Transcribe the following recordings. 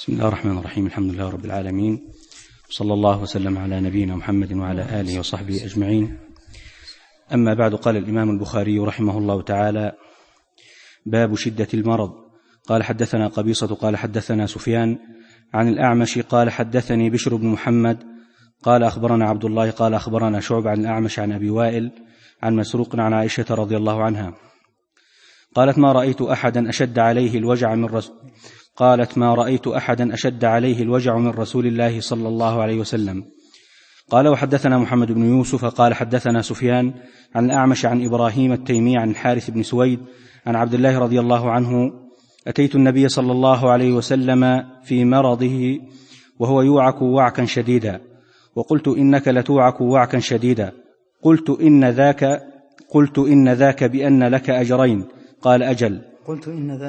بسم الله الرحمن الرحيم. الحمد لله رب العالمين، صلى الله وسلم على نبينا محمد وعلى آله وصحبه أجمعين. أما بعد، قال الإمام البخاري رحمه الله تعالى: باب شدة المرض. قال حدثنا قبيصة قال حدثنا سفيان عن الأعمش قال حدثني بشر بن محمد قال أخبرنا عبد الله قال أخبرنا شعب عن الأعمش عن أبي وائل عن مسروق عن عائشة رضي الله عنها قالت: ما رأيت أحدا أشد عليه الوجع من رسول الله صلى الله عليه وسلم. قال: وحدثنا محمد بن يوسف قال حدثنا سفيان عن الأعمش عن إبراهيم التيمي عن الحارث بن سويد عن عبد الله رضي الله عنه: أتيت النبي صلى الله عليه وسلم في مرضه وهو يوعك وعكا شديدا، وقلت: إنك لتوعك وعكا شديدا. قلت: إن ذاك بأن لك أجرين. قال: أجل. قلت: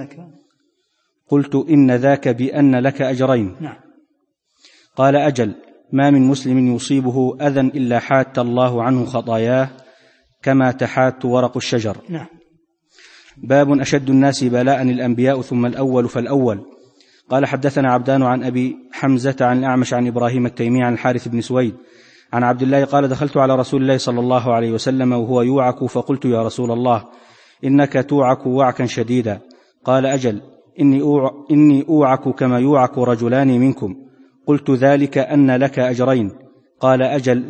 إن ذاك بأن لك أجرين. نعم. قال: أجل. ما من مسلم يصيبه أذى إلا حات الله عنه خطاياه كما تحات ورق الشجر. نعم. باب أشد الناس بلاء الأنبياء ثم الأول فالأول. قال حدثنا عبدان عن أبي حمزة عن الأعمش عن إبراهيم التيمي عن الحارث بن سويد عن عبد الله قال: دخلت على رسول الله صلى الله عليه وسلم وهو يوعك، فقلت: يا رسول الله، إنك توعك وعكا شديدا. قال: أجل. إني أوعك كما يوعك رجلان منكم. قلت: ذلك أن لك أجرين. قال: أجل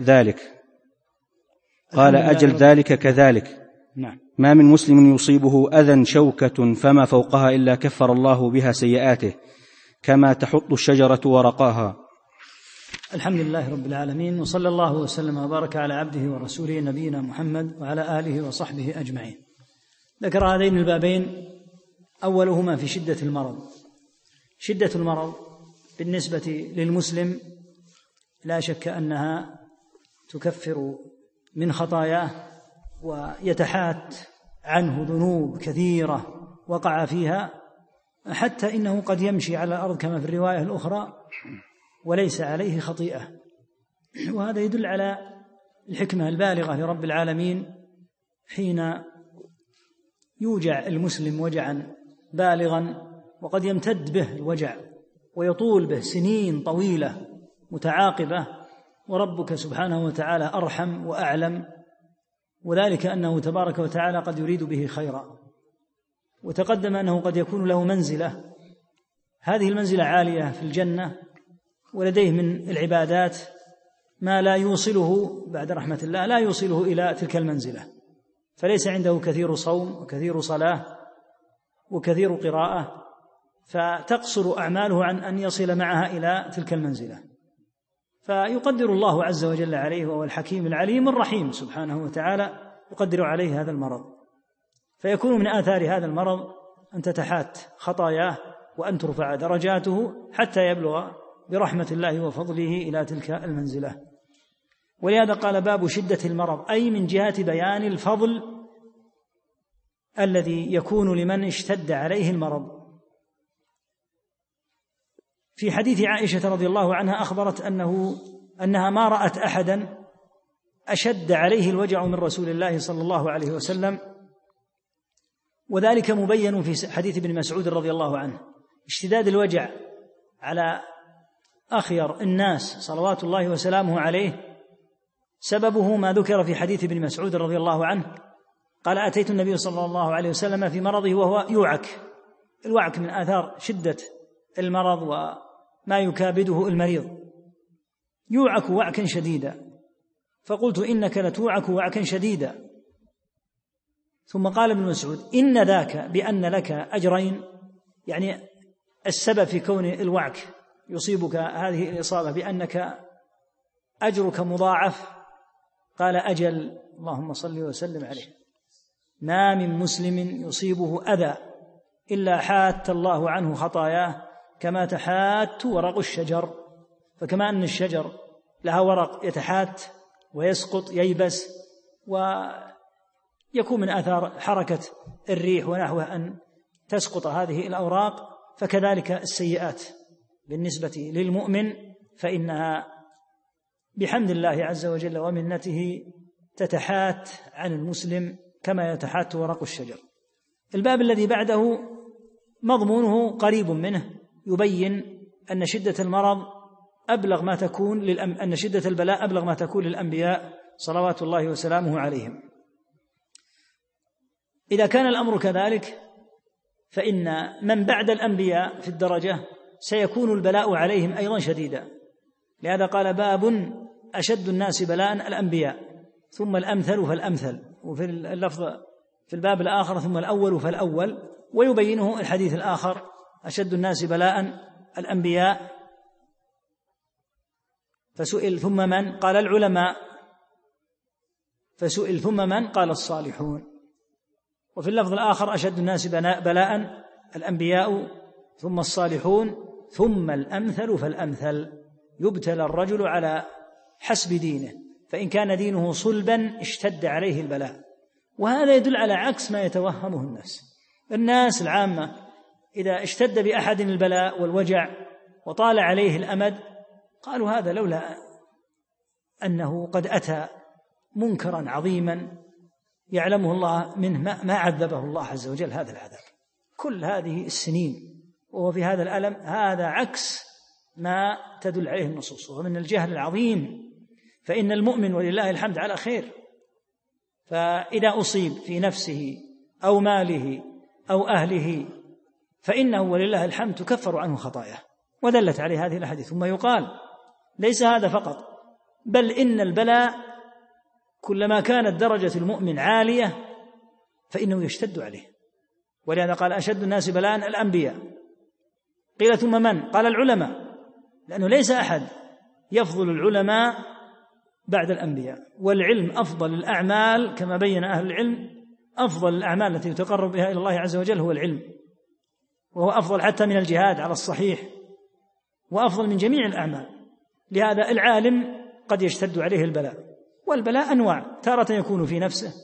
ذلك كذلك. نعم. ما من مسلم يصيبه أذى شوكة فما فوقها إلا كفر الله بها سيئاته كما تحط الشجرة ورقاها. الحمد لله رب العالمين، وصلى الله وسلم وبارك على عبده ورسوله نبينا محمد وعلى آله وصحبه أجمعين. ذكر هذين البابين أولهما في شدة المرض. شدة المرض بالنسبة للمسلم لا شك أنها تكفر من خطاياه ويتحات عنه ذنوب كثيرة وقع فيها، حتى إنه قد يمشي على الأرض كما في الرواية الأخرى وليس عليه خطيئة. وهذا يدل على الحكمة البالغة لرب العالمين حين يوجع المسلم وجعا بالغا، وقد يمتد به الوجع ويطول به سنين طويلة متعاقبة، وربك سبحانه وتعالى أرحم وأعلم، وذلك أنه تبارك وتعالى قد يريد به خيرا. وتقدم أنه قد يكون له منزلة، هذه المنزلة عالية في الجنة، ولديه من العبادات ما لا يوصله بعد رحمة الله، لا يوصله إلى تلك المنزلة، فليس عنده كثير صوم وكثير صلاة وكثير قراءة، فتقصر أعماله عن أن يصل معها إلى تلك المنزلة، فيقدر الله عز وجل عليه، وهو الحكيم العليم الرحيم سبحانه وتعالى، يقدر عليه هذا المرض، فيكون من آثار هذا المرض أن تتحات خطاياه وأن ترفع درجاته حتى يبلغ برحمة الله وفضله إلى تلك المنزلة. ولهذا قال: باب شدة المرض، أي من جهة بيان الفضل الذي يكون لمن اشتد عليه المرض. في حديث عائشة رضي الله عنها أخبرت أنها ما رأت أحدا أشد عليه الوجع من رسول الله صلى الله عليه وسلم، وذلك مبين في حديث ابن مسعود رضي الله عنه. اشتداد الوجع على أخير الناس صلوات الله وسلامه عليه سببه ما ذكر في حديث ابن مسعود رضي الله عنه قال: أتيت النبي صلى الله عليه وسلم في مرضه وهو يوعك. الوعك من آثار شدة المرض وما يكابده المريض، يوعك وعكا شديدا. فقلت: إنك لتوعك وعكا شديدا. ثم قال ابن مسعود: إن ذاك بأن لك أجرين، يعني السبب في كون الوعك يصيبك هذه الإصابة بأنك أجرك مضاعف. قال: أجل. اللهم صل وسلم عليه. ما من مسلم يصيبه أذى إلا حات الله عنه خطاياه كما تحات ورق الشجر. فكما أن الشجر لها ورق يتحات ويسقط ييبس ويكون من آثار حركة الريح ونحوه أن تسقط هذه الأوراق، فكذلك السيئات بالنسبة للمؤمن فإنها بحمد الله عز وجل ومنته تتحات عن المسلم كما يتحات ورق الشجر. الباب الذي بعده مضمونه قريب منه، يبين أن شدة المرض أبلغ ما تكون أن شدة البلاء أبلغ ما تكون للأنبياء صلوات الله وسلامه عليهم. إذا كان الأمر كذلك فإن من بعد الأنبياء في الدرجة سيكون البلاء عليهم أيضا شديدا، لهذا قال: باب أشد الناس بلاء الأنبياء ثم الأمثل فالأمثل، وفي اللفظ في الباب الآخر ثم الأول فالأول، ويبينه الحديث الآخر: أشد الناس بلاء الأنبياء. فسئل: ثم من؟ قال: العلماء. فسئل: ثم من؟ قال: الصالحون. وفي اللفظ الآخر: أشد الناس بلاء الأنبياء ثم الصالحون ثم الأمثل فالأمثل، يبتلى الرجل على حسب دينه، فإن كان دينه صلبا اشتد عليه البلاء. وهذا يدل على عكس ما يتوهمه الناس العامة، إذا اشتد بأحد البلاء والوجع وطال عليه الأمد قالوا: هذا لولا أنه قد أتى منكرا عظيما يعلمه الله منه ما عذبه الله عز وجل هذا العذاب كل هذه السنين وهو في هذا الألم. هذا عكس ما تدل عليه النصوص، ومن الجهل العظيم، فإن المؤمن ولله الحمد على خير، فإذا أصيب في نفسه أو ماله أو أهله فإنه ولله الحمد تكفر عنه خطاياه، ودلت عليه هذه الأحاديث. ثم يقال: ليس هذا فقط، بل إن البلاء كلما كانت درجة المؤمن عالية فإنه يشتد عليه، ولهذا قال: أشد الناس بلاء الأنبياء. قيل: ثم من؟ قال: العلماء، لأنه ليس أحد يفضل العلماء بعد الأنبياء، والعلم أفضل الأعمال كما بين أهل العلم. أفضل الأعمال التي يتقرب بها إلى الله عز وجل هو العلم، وهو أفضل حتى من الجهاد على الصحيح، وأفضل من جميع الأعمال. لهذا العالم قد يشتد عليه البلاء، والبلاء أنواع، تارة يكون في نفسه،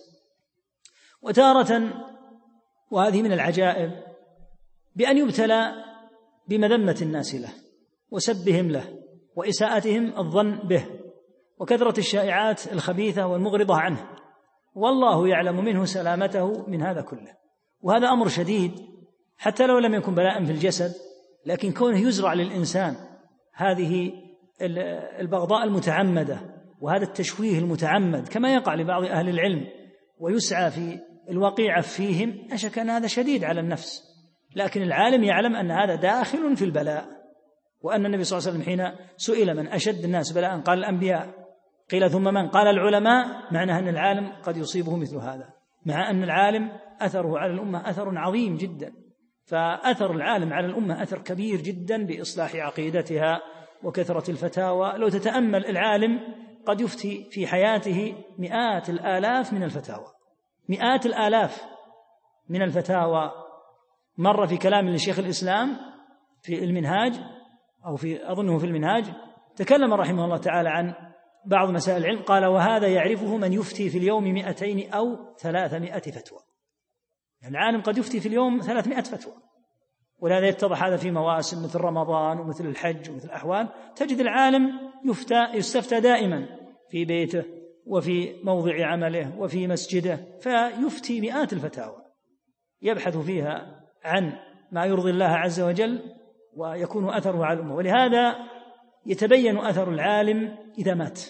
وتارة، وهذه من العجائب، بأن يبتلى بمذمة الناس له وسبهم له وإساءتهم الظن به وكثرة الشائعات الخبيثة والمغرضة عنه، والله يعلم منه سلامته من هذا كله. وهذا أمر شديد، حتى لو لم يكن بلاء في الجسد، لكن كونه يزرع للإنسان هذه البغضاء المتعمدة وهذا التشويه المتعمد كما يقع لبعض أهل العلم ويسعى في الوقيعة فيهم، لا شك أن هذا شديد على النفس. لكن العالم يعلم أن هذا داخل في البلاء، وأن النبي صلى الله عليه وسلم حين سئل: من أشد الناس بلاء؟ قال: الأنبياء. قيل: ثم من؟ قال: العلماء. معنى أن العالم قد يصيبه مثل هذا، مع أن العالم أثره على الأمة أثر عظيم جدا، فأثر العالم على الأمة أثر كبير جدا بإصلاح عقيدتها وكثرة الفتاوى. لو تتأمل، العالم قد يفتي في حياته مئات الآلاف من الفتاوى، مئات الآلاف من الفتاوى. مر في كلام لشيخ الإسلام في المنهاج، أو أظنه في المنهاج، تكلم رحمه الله تعالى عن بعض مسائل العلم، قال: وهذا يعرفه من يفتي في اليوم 200 أو 300 فتوى. يعني العالم قد يفتي في اليوم 300 فتوى، ولهذا يتضح هذا في مواسم مثل رمضان ومثل الحج ومثل الأحوال، تجد العالم يستفتى دائما في بيته وفي موضع عمله وفي مسجده، فيفتي مئات الفتاوى يبحث فيها عن ما يرضي الله عز وجل ويكون أثره على الأمة. ولهذا يتبين أثر العالم إذا مات،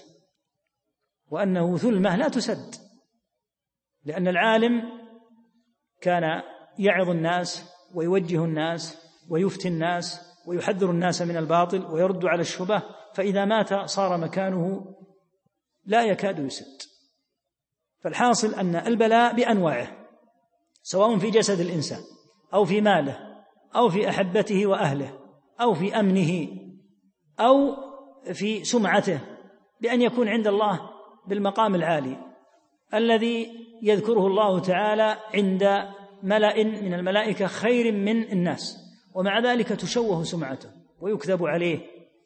وأنه ثلمة لا تسد، لأن العالم كان يعظ الناس ويوجه الناس ويفتي الناس ويحذر الناس من الباطل ويرد على الشبه، فإذا مات صار مكانه لا يكاد يسد. فالحاصل أن البلاء بأنواعه، سواء في جسد الإنسان أو في ماله أو في أحبته وأهله أو في أمنه أو في سمعته، بأن يكون عند الله بالمقام العالي الذي يذكره الله تعالى عند ملأ من الملائكة خير من الناس، ومع ذلك تشوه سمعته ويكذب عليه.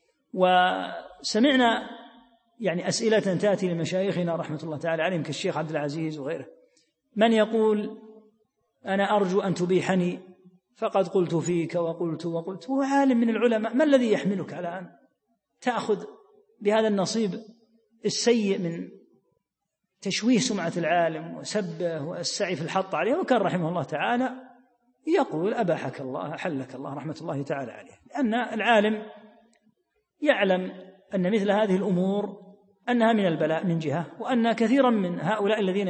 وسمعنا يعني أسئلة تأتي لمشايخنا رحمة الله تعالى عليهم كالشيخ عبد العزيز وغيره، من يقول: أنا أرجو أن تبيحني فقد قلت فيك وقلت، هو عالم من العلماء، ما الذي يحملك على أن تأخذ بهذا النصيب السيء من تشويه سمعة العالم وسبه والسعي في الحط عليه؟ وكان رحمه الله تعالى يقول أباحك الله حلك الله رحمة الله تعالى عليه، لأن العالم يعلم أن مثل هذه الأمور أنها من البلاء من جهة، وأن كثيرا من هؤلاء الذين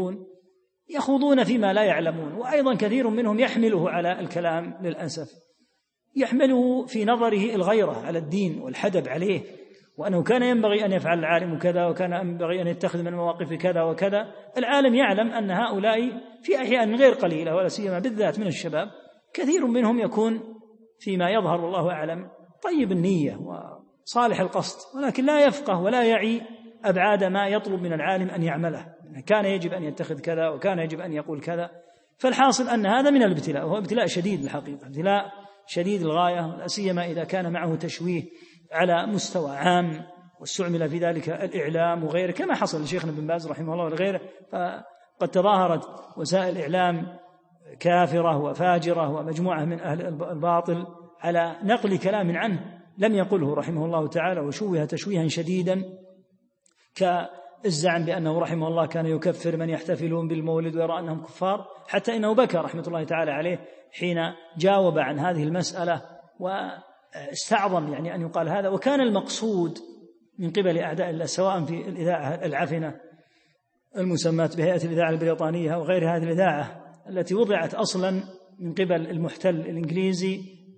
يخوضون فيما لا يعلمون، وأيضا كثير منهم يحمله على الكلام للأسف، يحمله في نظره الغيرة على الدين والحدب عليه، وأنه كان ينبغي أن يفعل العالم كذا، وكان ينبغي أن يتخذ من المواقف كذا وكذا. العالم يعلم أن هؤلاء في أحيان غير قليلة، ولا سيما بالذات من الشباب، كثير منهم يكون فيما يظهر الله أعلم طيب النية وصالح القصد، ولكن لا يفقه ولا يعي أبعاد ما يطلب من العالم أن يعمله. كان يجب أن يتخذ كذا، وكان يجب أن يقول كذا. فالحاصل أن هذا من الابتلاء، وهو ابتلاء شديد الحقيقة، ابتلاء شديد الغاية، لا سيما إذا كان معه تشويه على مستوى عام، واستعمل في ذلك الإعلام وغيره، كما حصل لشيخنا بن باز رحمه الله وغيره. فقد تظاهرت وسائل الإعلام كافرة وفاجرة ومجموعة من أهل الباطل على نقل كلام عنه لم يقله رحمه الله تعالى، وشوه تشويها شديدا، كالزعم بأنه رحمه الله كان يكفر من يحتفلون بالمولد ويرى أنهم كفار، حتى إنه بكى رحمة الله تعالى عليه حين جاوب عن هذه المسألة، واستعظم يعني أن يقال هذا. وكان المقصود من قبل أعداء الله، سواء في الإذاعة العفنة المسماة بهيئة الإذاعة البريطانية أو غير هذه الإذاعة التي وضعت أصلا من قبل المحتل الإنجليزي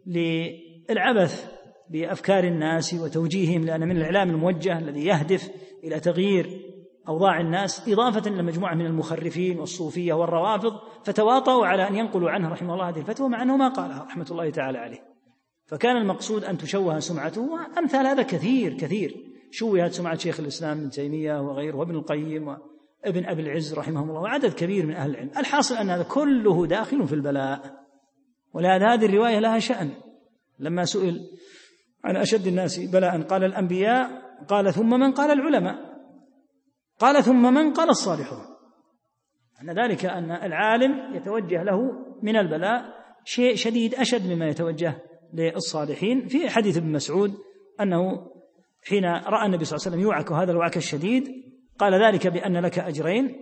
للعبث بأفكار الناس وتوجيههم، لأن من الإعلام الموجه الذي يهدف إلى تغيير أوضاع الناس، إضافة لمجموعة من المخرفين والصوفية والروافض، فتواطؤوا على أن ينقلوا عنه رحمه الله هذه الفتوى مع أنه ما قالها رحمة الله تعالى عليه. فكان المقصود أن تشوه سمعته، وأمثال هذا كثير كثير. شوهت سمعة شيخ الإسلام ابن تيمية وغيره، وابن القيم وابن أبي العز رحمهم الله، وعدد كبير من أهل العلم. الحاصل أن هذا كله داخل في البلاء. ولهذا هذه الرواية لها شأن. لما سئل عن أشد الناس بلاء قال الأنبياء، قال ثم من؟ قال العلماء، قال ثم من؟ قال الصالحون. أن ذلك أن العالم يتوجه له من البلاء شيء شديد أشد مما يتوجه للصالحين. في حديث ابن مسعود أنه حين رأى النبي صلى الله عليه وسلم يوعك هذا الوعك الشديد قال ذلك بأن لك أجرين.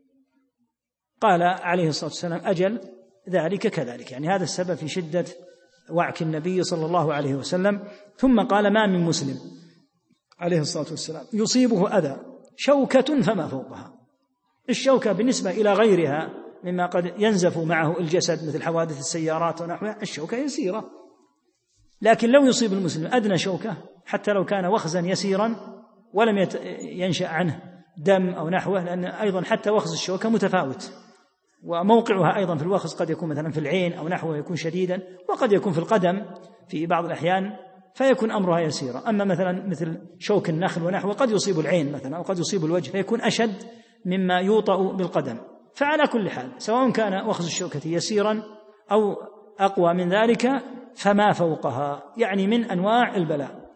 قال عليه الصلاة والسلام أجل ذلك كذلك، يعني هذا السبب في شدة وعك النبي صلى الله عليه وسلم. ثم قال ما من مسلم عليه الصلاة والسلام يصيبه أذى شوكة فما فوقها. الشوكة بالنسبة إلى غيرها مما قد ينزف معه الجسد مثل حوادث السيارات ونحوها، الشوكة يسيرة. لكن لو يصيب المسلم أدنى شوكة حتى لو كان وخزا يسيرا ولم ينشأ عنه دم أو نحوه، لأن أيضا حتى وخز الشوكة متفاوت، وموقعها أيضا في الوخز قد يكون مثلا في العين أو نحوه يكون شديدا، وقد يكون في القدم في بعض الأحيان فيكون أمرها يسيرا. أما مثلا مثل شوك النخل ونحوه قد يصيب العين مثلا أو قد يصيب الوجه فيكون أشد مما يوطأ بالقدم. فعلى كل حال سواء كان وخز الشوكة يسيرا أو أقوى من ذلك فما فوقها، يعني من أنواع البلاء،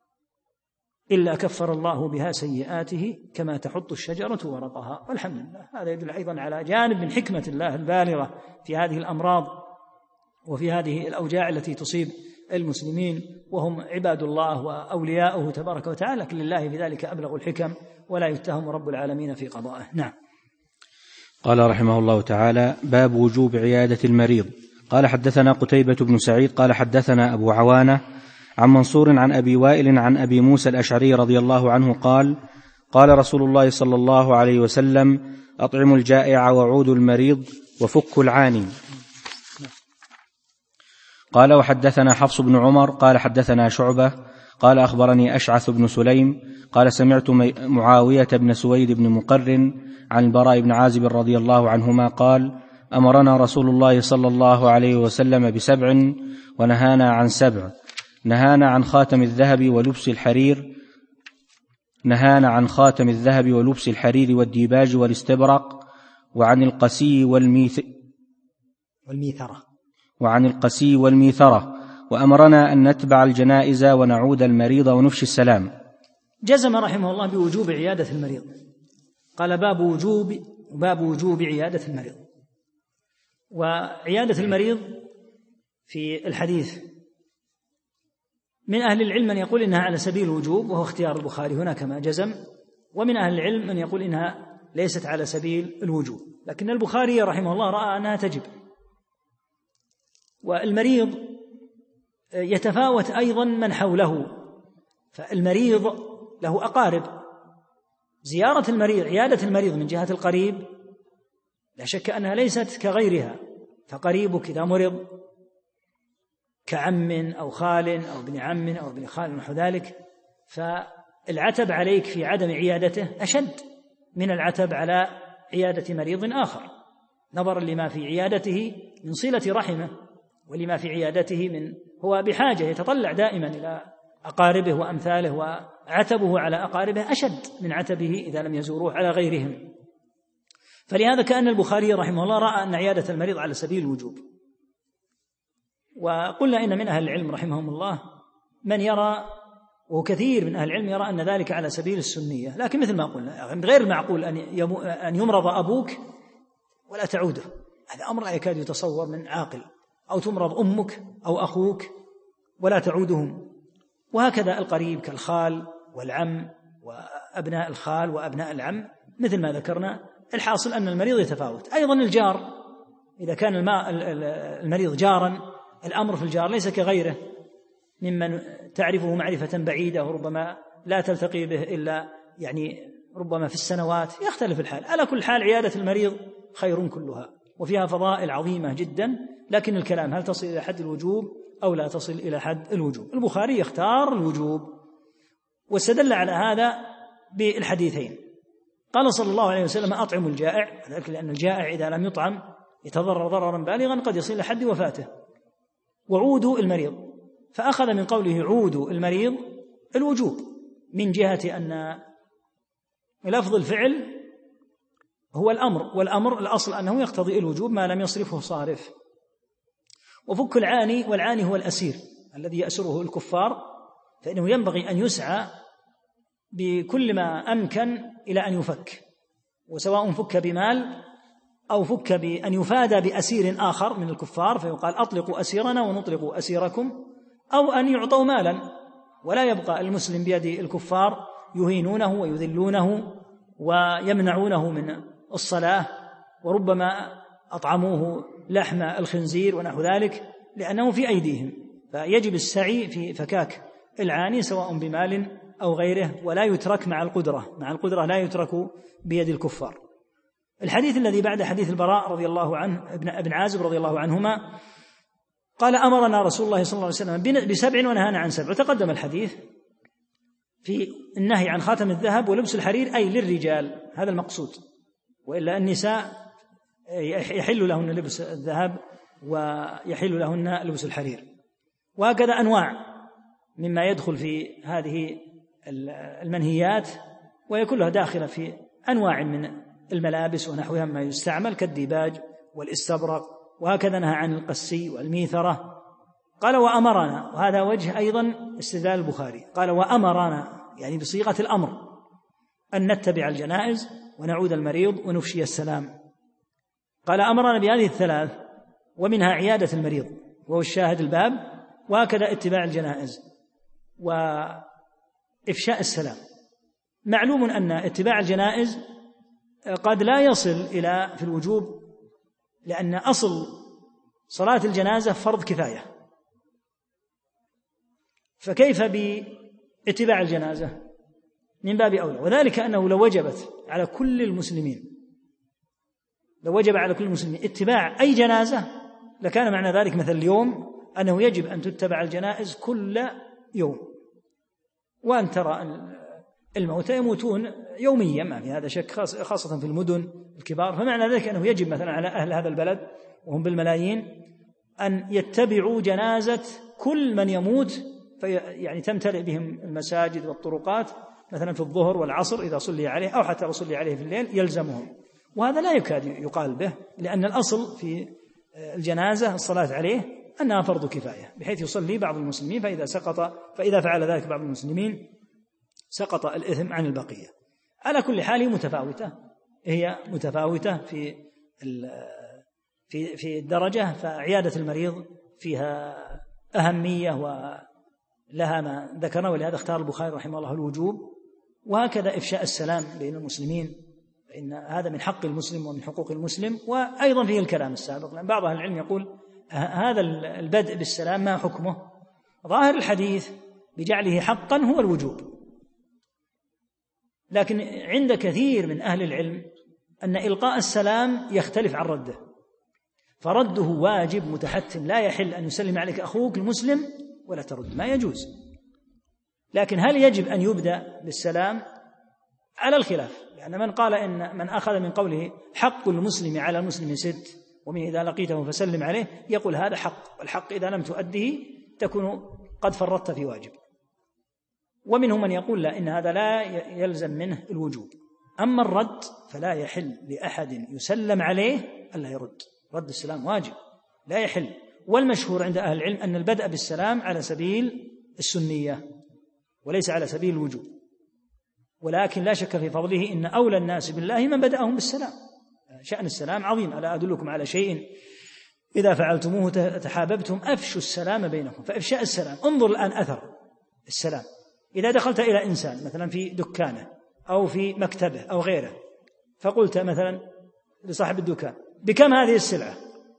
إلا كفر الله بها سيئاته كما تحط الشجرة ورقها. والحمد لله. هذا يدل أيضا على جانب من حكمة الله البالغة في هذه الأمراض وفي هذه الأوجاع التي تصيب المسلمين، وهم عباد الله وأولياؤه تبارك وتعالى، لكن لله في ذلك أبلغ الحكم، ولا يتهم رب العالمين في قضائه. نعم. قال رحمه الله تعالى: باب وجوب عيادة المريض. قال حدثنا قتيبة بن سعيد قال حدثنا أبو عوانة عن منصور عن أبي وائل عن أبي موسى الأشعري رضي الله عنه قال: قال رسول الله صلى الله عليه وسلم: أطعموا الجائع وعودوا المريض وفكوا العاني. قال وحدثنا حفص بن عمر قال حدثنا شعبة قال أخبرني أشعث بن سليم قال سمعت معاوية بن سويد بن مقرن عن البراء بن عازب رضي الله عنهما قال: أمرنا رسول الله صلى الله عليه وسلم ب7 ونهانا عن 7. نهانا عن خاتم الذهب ولبس الحرير والديباج والاستبرق وعن القسي والميثرة وأمرنا أن نتبع الجنائز ونعود المريض ونفشي السلام. جزم رحمه الله بوجوب عيادة المريض. قال باب وجوب عيادة المريض. وعيادة المريض في الحديث من أهل العلم من يقول إنها على سبيل الوجوب، وهو اختيار البخاري هنا كما جزم، ومن أهل العلم من يقول إنها ليست على سبيل الوجوب، لكن البخاري رحمه الله رأى أنها تجب. والمريض يتفاوت أيضا من حوله، فالمريض له أقارب. زيارة المريض، عيادة المريض من جهة القريب لا شك أنها ليست كغيرها، فقريبك إذا مرض كعم أو خال أو ابن عم أو ابن خال ونحو ذلك، فالعتب عليك في عدم عيادته أشد من العتب على عيادة مريض آخر، نظرا لما في عيادته من صلة رحمه، ولما في عيادته من هو بحاجة يتطلع دائما إلى أقاربه وأمثاله، وعتبه على أقاربه أشد من عتبه إذا لم يزوروه على غيرهم. فلهذا كأن البخاري رحمه الله رأى أن عيادة المريض على سبيل الوجوب. وقلنا إن من أهل العلم رحمهم الله من يرى، وكثير من أهل العلم يرى أن ذلك على سبيل السنية، لكن مثل ما قلنا غير معقول أن يمرض أبوك ولا تعوده، هذا أمر لا يكاد يتصور من عاقل، أو تمرض أمك أو أخوك ولا تعودهم، وهكذا القريب كالخال والعم وأبناء الخال وأبناء العم مثل ما ذكرنا. الحاصل أن المريض يتفاوت. أيضا الجار، إذا كان المريض جارا، الأمر في الجار ليس كغيره ممن تعرفه معرفة بعيدة وربما لا تلتقي به إلا ربما في السنوات، يختلف الحال. على كل حال عيادة المريض خير كلها وفيها فضائل عظيمة جدا، لكن الكلام هل تصل إلى حد الوجوب أو لا تصل إلى حد الوجوب. البخاري يختار الوجوب، واستدل على هذا بالحديثين. قال صلى الله عليه وسلم: أطعموا الجائع، ذلك لأن الجائع إذا لم يطعم يتضرر ضررا بالغا قد يصل إلى حد وفاته. وعودوا المريض، فأخذ من قوله عودوا المريض الوجوب، من جهة أن لفظ الفعل هو الأمر، والأمر الأصل أنه يقتضي الوجوب ما لم يصرفه صارف. وفك العاني، والعاني هو الأسير الذي يأسره الكفار، فإنه ينبغي أن يسعى بكل ما أمكن إلى أن يفك، وسواء فك بمال أو فك بأن يفادى بأسير آخر من الكفار، فيقال أطلقوا أسيرنا ونطلق أسيركم، أو أن يعطوا مالا ولا يبقى المسلم بيد الكفار يهينونه ويذلونه ويمنعونه من الصلاة، وربما أطعموه لحم الخنزير ونحو ذلك لأنه في أيديهم. فيجب السعي في فكاك العاني سواء بمال أو غيره، ولا يترك مع القدرة لا يترك بيد الكفار. الحديث الذي بعد حديث البراء رضي الله عنه ابن عازب رضي الله عنهما قال: أمرنا رسول الله صلى الله عليه وسلم ب7 ونهانا عن 7. وتقدم الحديث في النهي عن خاتم الذهب ولبس الحرير، أي للرجال، هذا المقصود، وإلا النساء يحل لهن لبس الذهب ويحل لهن لبس الحرير. وهكذا أنواع مما يدخل في هذه المنهيات، ويكونها داخلة في أنواع من الملابس ونحوها ما يستعمل كالديباج والاستبرق. وهكذا نهى عن القسي والميثرة. قال: وأمرنا، وهذا وجه أيضا استدلال البخاري، قال: وأمرنا يعني بصيغة الأمر أن نتبع الجنائز ونعود المريض ونفشي السلام. قال: أمرنا بهذه الثلاث، ومنها عيادة المريض وهو الشاهد الباب، وهكذا اتباع الجنائز وإفشاء السلام. معلوم أن اتباع الجنائز قد لا يصل إلى في الوجوب، لأن أصل صلاة الجنازة فرض كفاية، فكيف باتباع الجنازة؟ من باب أولى. وذلك أنه لو وجبت على كل المسلمين، لو وجب على كل المسلمين اتباع أي جنازة، لكان معنى ذلك مثل اليوم أنه يجب أن تتبع الجنائز كل يوم، وأن ترى الموتى يموتون يوميا، ما في هذا شك، خاصة في المدن الكبار. فمعنى ذلك أنه يجب مثلا على أهل هذا البلد وهم بالملايين أن يتبعوا جنازة كل من يموت، يعني تمتلئ بهم المساجد والطرقات مثلا في الظهر والعصر إذا صلي عليه، أو حتى لو صلي عليه في الليل يلزمهم. وهذا لا يكاد يقال به، لأن الأصل في الجنازة الصلاة عليه أنها فرض كفاية، بحيث يصلي بعض المسلمين، فإذا فعل ذلك بعض المسلمين سقط الإثم عن البقية. على كل حال هي متفاوتة في الدرجة. فعيادة المريض فيها أهمية ولها ما ذكرنا، ولهذا اختار البخاري رحمه الله الوجوب. وهكذا إفشاء السلام بين المسلمين، فإن هذا من حق المسلم ومن حقوق المسلم. وأيضا فيه الكلام السابق، لأن بعض أهل العلم يقول هذا البدء بالسلام ما حكمه؟ ظاهر الحديث بجعله حقا هو الوجوب، لكن عند كثير من أهل العلم أن إلقاء السلام يختلف عن رده، فرده واجب متحتم، لا يحل أن يسلم عليك أخوك المسلم ولا ترد، ما يجوز. لكن هل يجب أن يبدأ بالسلام؟ على الخلاف، لأن من قال إن من أخذ من قوله حق المسلم على المسلم 6 ومن إذا لقيته فسلم عليه، يقول هذا حق، والحق إذا لم تؤده تكون قد فرطت في واجب. ومنهم من يقول لا، إن هذا لا يلزم منه الوجوب. أما الرد فلا يحل لأحد يسلم عليه ألا يرد، رد السلام واجب لا يحل. والمشهور عند أهل العلم أن البدء بالسلام على سبيل السنية وليس على سبيل الوجوب، ولكن لا شك في فضله. إن أولى الناس بالله من بدأهم بالسلام، شأن السلام عظيم. ألا أدلكم على شيء إذا فعلتموه تحاببتم أفشوا السلام بينكم؟ فإفشاء السلام، انظر الآن أثر السلام. إذا دخلت إلى إنسان مثلا في دكانه أو في مكتبه أو غيره، فقلت مثلا لصاحب الدكان بكم هذه السلعة؟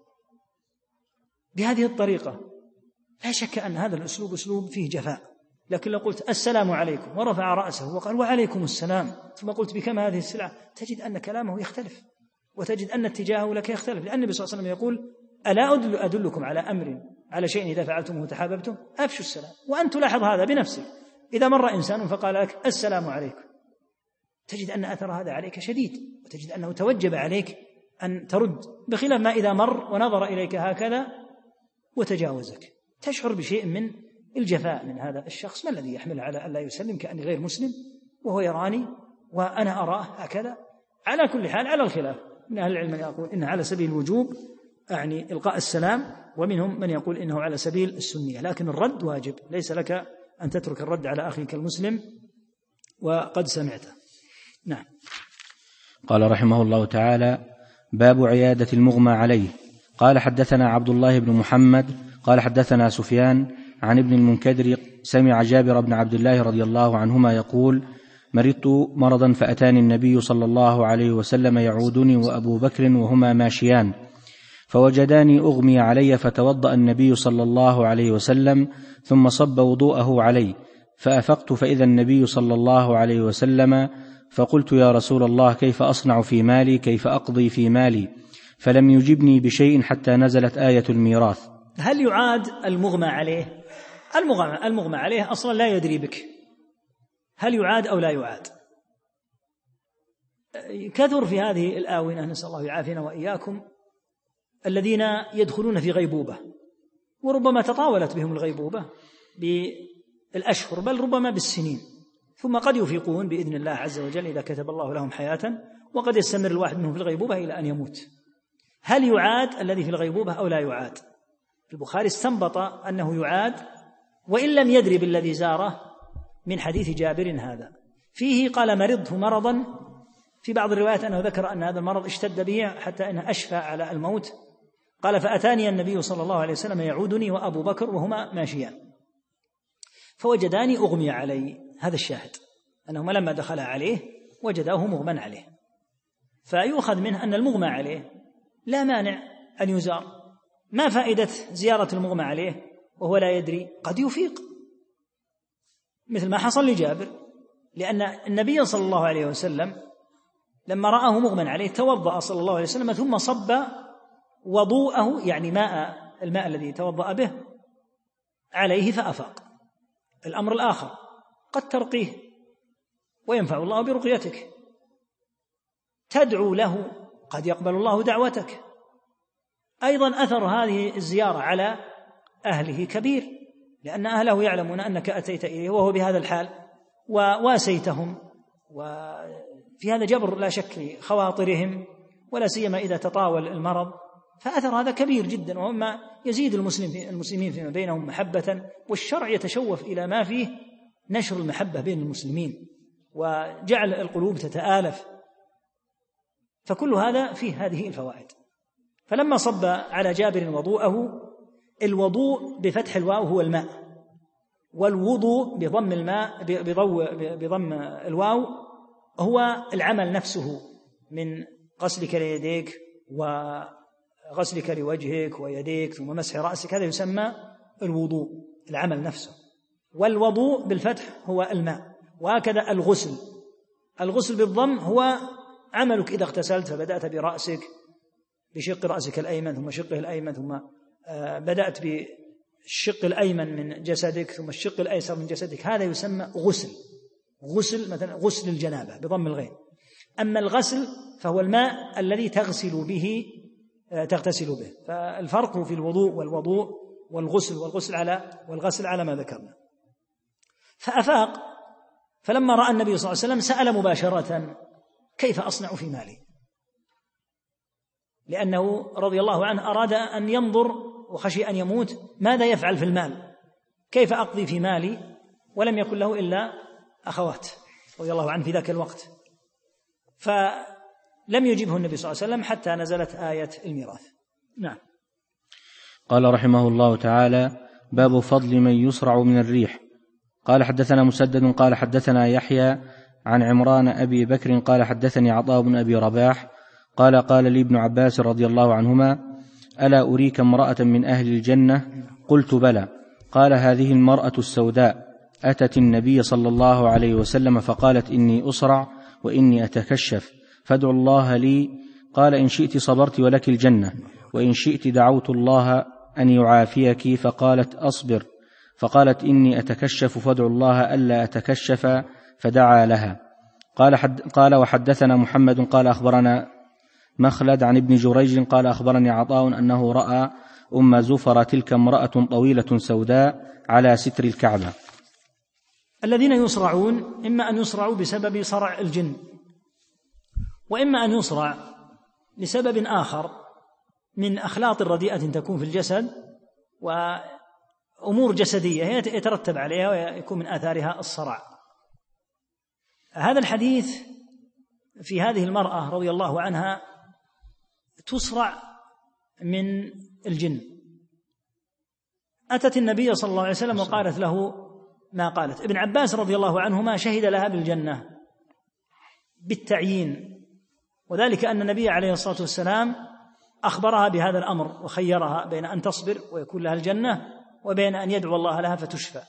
بهذه الطريقة لا شك أن هذا الأسلوب أسلوب فيه جفاء. لكن لو قلت السلام عليكم ورفع رأسه وقال وعليكم السلام، ثم قلت بكم هذه السلعة، تجد أن كلامه يختلف، وتجد أن اتجاهه لك يختلف. لأن النبي صلى الله عليه وسلم يقول ألا أدلكم على أمر على شيء إذا فعلتموه تحاببتم أفشوا السلام. وأن تلاحظ هذا بنفسك، إذا مر إنسان فقال لك السلام عليكم، تجد أن أثر هذا عليك شديد، وتجد أنه توجب عليك أن ترد، بخلاف ما إذا مر ونظر إليك هكذا وتجاوزك، تشعر بشيء من الجفاء من هذا الشخص. ما الذي يحمل على ألا يسلم كأني غير مسلم وهو يراني وأنا أراه هكذا؟ على كل حال على الخلاف، من أهل العلم من يقول إنه على سبيل الوجوب أعني إلقاء السلام، ومنهم من يقول إنه على سبيل السنية، لكن الرد واجب، ليس لك أن تترك الرد على أخيك المسلم وقد سمعته. نعم. قال رحمه الله تعالى: باب عيادة المغمى عليه. قال حدثنا عبد الله بن محمد قال حدثنا سفيان عن ابن المنكدر سمع جابر بن عبد الله رضي الله عنهما يقول: مرضت مرضا فأتاني النبي صلى الله عليه وسلم يعودني وأبو بكر وهما ماشيان، فوجداني أغمي علي، فتوضأ النبي صلى الله عليه وسلم ثم صب وضوءه علي، فأفقت فإذا النبي صلى الله عليه وسلم، فقلت يا رسول الله كيف أصنع في مالي، كيف أقضي في مالي؟ فلم يجبني بشيء حتى نزلت آية الميراث. هل يعاد المغمى عليه؟ المغمى عليه أصلا لا يدري بك، هل يعاد أو لا يعاد؟ كثر في هذه الآونة، نسأل الله يعافينا وإياكم، الذين يدخلون في غيبوبة، وربما تطاولت بهم الغيبوبة بالأشهر بل ربما بالسنين، ثم قد يفيقون بإذن الله عز وجل إذا كتب الله لهم حياة، وقد يستمر الواحد منهم في الغيبوبة إلى أن يموت. هل يعاد الذي في الغيبوبة أو لا يعاد؟ البخاري استنبط أنه يعاد وإن لم يدري بالذي زاره من حديث جابر هذا. فيه قال مرضت مرضا، في بعض الروايات أنه ذكر أن هذا المرض اشتد به حتى أنه أشفى على الموت. قال فأتاني النبي صلى الله عليه وسلم يعودني وأبو بكر وهما ماشيان، فوجداني أغمي علي. هذا الشاهد، أنهما لما دخل عليه وجداه مغمى عليه. فيؤخذ منه أن المغمى عليه لا مانع أن يزار. ما فائدة زيارة المغمى عليه وهو لا يدري؟ قد يفيق، مثل ما حصل لجابر، لأن النبي صلى الله عليه وسلم لما رآه مغمى عليه توضأ صلى الله عليه وسلم ثم صب وضوءه، يعني الماء الذي توضأ به، عليه فأفاق. الأمر الآخر قد ترقيه وينفع الله برقيتك، تدعو له قد يقبل الله دعوتك. أيضا أثر هذه الزيارة على أهله كبير، لأن أهله يعلمون أنك أتيت إليه وهو بهذا الحال وواسيتهم، وفي هذا جبر لا شك لخواطرهم، ولا سيما إذا تطاول المرض، فأثر هذا كبير جدا، وما يزيد المسلمين فيما بينهم محبة، والشرع يتشوف إلى ما فيه نشر المحبة بين المسلمين وجعل القلوب تتآلف، فكل هذا فيه هذه الفوائد. فلما صب على جابر وضوءه، الوضوء بفتح الواو هو الماء، والوضوء بضم الماء بضم الواو هو العمل نفسه من غسلك ليديك غسلك لوجهك ويديك ثم مسح رأسك، هذا يسمى الوضوء، العمل نفسه. والوضوء بالفتح هو الماء. وهكذا الغسل بالضم هو عملك إذا اغتسلت، فبدأت برأسك، بشق رأسك الأيمن ثم شقه الأيمن، ثم بدأت بالشق الأيمن من جسدك ثم الشق الأيسر من جسدك، هذا يسمى غسل مثلا غسل الجنابة بضم الغين. أما الغسل فهو الماء الذي تغتسل به. فالفرق في الوضوء والغسل على ما ذكرنا. فأفاق، فلما رأى النبي صلى الله عليه وسلم سأل مباشرة: كيف أصنع في مالي؟ لأنه رضي الله عنه أراد أن ينظر وخشي أن يموت، ماذا يفعل في المال؟ كيف أقضي في مالي؟ ولم يكن له إلا أخوات رضي الله عنه في ذاك الوقت، فلم يجبه النبي صلى الله عليه وسلم حتى نزلت آية الميراث. نعم. قال رحمه الله تعالى: باب فضل من يصرع من الريح. قال حدثنا مسدد قال حدثنا يحيى عن عمران أبي بكر قال حدثني عطاء بن أبي رباح قال لي ابن عباس رضي الله عنهما: ألا أريك امرأة من أهل الجنة؟ قلت: بلى. قال: هذه المرأة السوداء أتت النبي صلى الله عليه وسلم فقالت: إني أصرع وإني أتكشف فادعوا الله لي. قال: إن شئت صبرت ولك الجنة، وإن شئت دعوت الله أن يعافيك. فقالت: أصبر. فقالت: إني أتكشف فادعوا الله ألا أتكشف. فدعا لها. قال وحدثنا محمد قال أخبرنا مخلد عن ابن جريج قال أخبرني عطاء أنه رأى أم زفر تلك امرأة طويلة سوداء على ستر الكعبة. الذين يصرعون إما أن يصرعوا بسبب صرع الجن، وإما أن يصرع لسبب آخر من أخلاط رديئة تكون في الجسد وأمور جسدية يترتب عليها ويكون من آثارها الصرع. هذا الحديث في هذه المرأة رضي الله عنها تصرع من الجن. أتت النبي صلى الله عليه وسلم وقالت له ما قالت. ابن عباس رضي الله عنهما شهد لها بالجنة بالتعيين، وذلك أن النبي عليه الصلاة والسلام أخبرها بهذا الأمر وخيرها بين أن تصبر ويكون لها الجنة وبين أن يدعو الله لها فتشفى،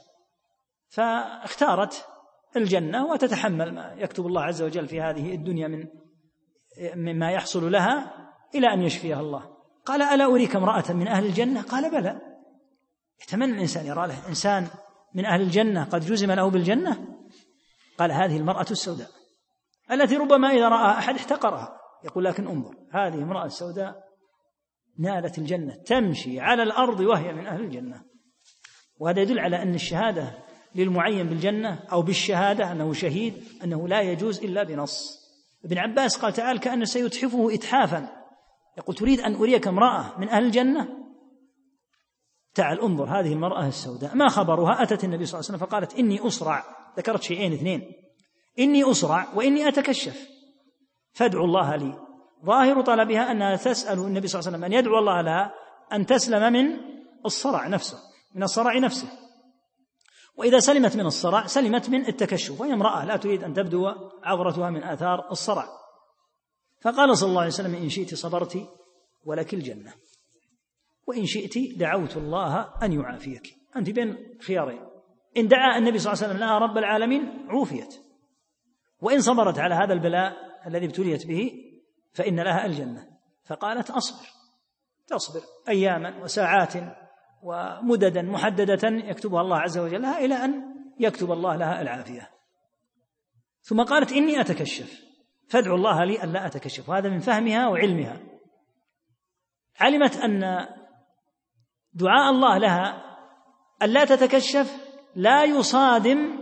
فاختارت الجنة وتتحمل ما يكتب الله عز وجل في هذه الدنيا مما يحصل لها إلى أن يشفيها الله. قال: ألا أريك امرأة من أهل الجنة؟ قال: بلى. يتمنى الإنسان يرى له إنسان من أهل الجنة قد جزم له بالجنة. قال: هذه المرأة السوداء التي ربما إذا رأى أحد احتقرها، يقول: لكن انظر، هذه امرأة سوداء نالت الجنة، تمشي على الأرض وهي من أهل الجنة. وهذا يدل على أن الشهادة للمعين بالجنة أو بالشهادة أنه شهيد أنه لا يجوز إلا بنص. ابن عباس قال تعالى: كأن سيتحفه إتحافا، يقول: تريد أن أريك امرأة من أهل الجنة؟ تعال انظر هذه المرأة السوداء. ما خبرها؟ أتت النبي صلى الله عليه وسلم فقالت: إني أصرع. ذكرت شيئين اثنين: إني أصرع وإني أتكشف فادعوا الله لي. ظاهر طلبها أنها تسأل النبي صلى الله عليه وسلم أن يدعو الله لها أن تسلم من الصرع نفسه، من الصرع نفسه. وإذا سلمت من الصرع سلمت من التكشف، وهي امرأة لا تريد أن تبدو عورتها من آثار الصرع. فقال صلى الله عليه وسلم: إن شئت صبرت ولك الجنة، وإن شئت دعوت الله أن يعافيك. أنت بين خيارين: إن دعا النبي صلى الله عليه وسلم لها رب العالمين عوفيت، وإن صبرت على هذا البلاء الذي ابتليت به فإن لها الجنة. فقالت: أصبر. تصبر أياما وساعات ومددا محددة يكتبها الله عز وجل لها إلى أن يكتب الله لها العافية. ثم قالت: إني أتكشف فادعوا الله لي ألا أتكشف. وهذا من فهمها وعلمها، علمت أن دعاء الله لها ألا تتكشف لا يصادم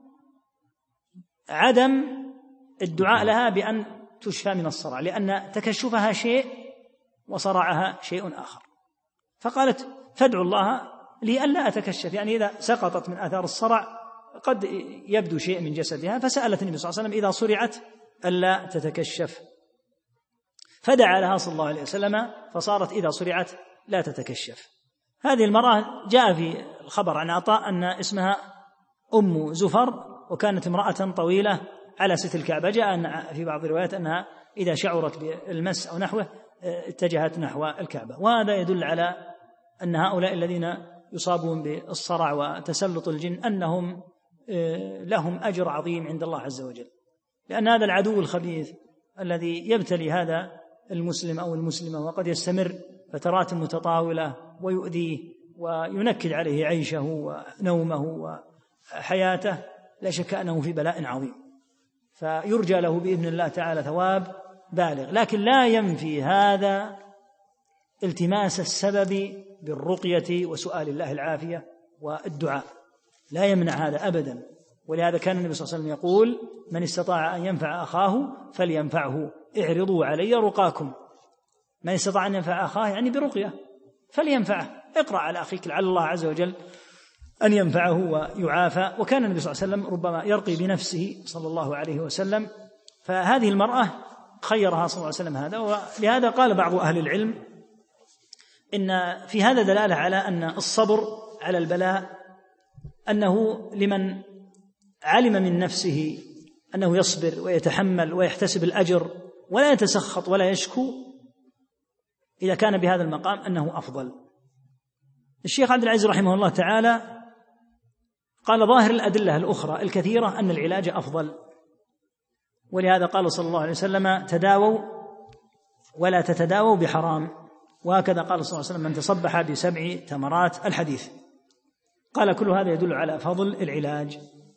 عدم الدعاء لها بأن تشفى من الصرع، لأن تكشفها شيء وصرعها شيء آخر. فقالت: فادعوا الله لي ألا أتكشف، يعني إذا سقطت من آثار الصرع قد يبدو شيء من جسدها. فسألت النبي صلى الله عليه وسلم إذا صرعت ألا تتكشف، فدعا لها صلى الله عليه وسلم فصارت إذا صرعت لا تتكشف. هذه المرأة جاء في الخبر عن عطاء أن اسمها أم زفر، وكانت امرأة طويلة على ستر الكعبة. جاء في بعض الروايات أنها إذا شعرت بالمس أو نحوه اتجهت نحو الكعبة. وهذا يدل على أن هؤلاء الذين يصابون بالصرع وتسلط الجن أنهم لهم أجر عظيم عند الله عز وجل، لأن هذا العدو الخبيث الذي يبتلي هذا المسلم أو المسلمة وقد يستمر فترات متطاولة ويؤذيه وينكد عليه عيشه ونومه وحياته، لا شك أنه في بلاء عظيم، فيرجى له بإذن الله تعالى ثواب بالغ. لكن لا ينفي هذا التماس السبب بالرقية وسؤال الله العافية والدعاء، لا يمنع هذا أبدا. ولهذا كان النبي صلى الله عليه وسلم يقول: من استطاع أن ينفع أخاه فلينفعه، اعرضوا علي رقاكم. من استطاع أن ينفع أخاه يعني برقية فلينفعه، اقرأ على أخيك لعل الله عز وجل أن ينفعه ويعافى. وكان النبي صلى الله عليه وسلم ربما يرقي بنفسه صلى الله عليه وسلم، فهذه المرأة خيرها صلى الله عليه وسلم هذا. ولهذا قال بعض أهل العلم إن في هذا دلالة على أن الصبر على البلاء أنه لمن علم من نفسه أنه يصبر ويتحمل ويحتسب الأجر ولا يتسخط ولا يشكو، إذا كان بهذا المقام أنه أفضل. الشيخ عبد العزيز رحمه الله تعالى قال: ظاهر الأدلة الأخرى الكثيرة أن العلاج أفضل، ولهذا قال صلى الله عليه وسلم: تداووا ولا تتداووا بحرام. وهكذا قال صلى الله عليه وسلم: من تصبح ب7 تمرات الحديث. قال: كل هذا يدل على فضل العلاج.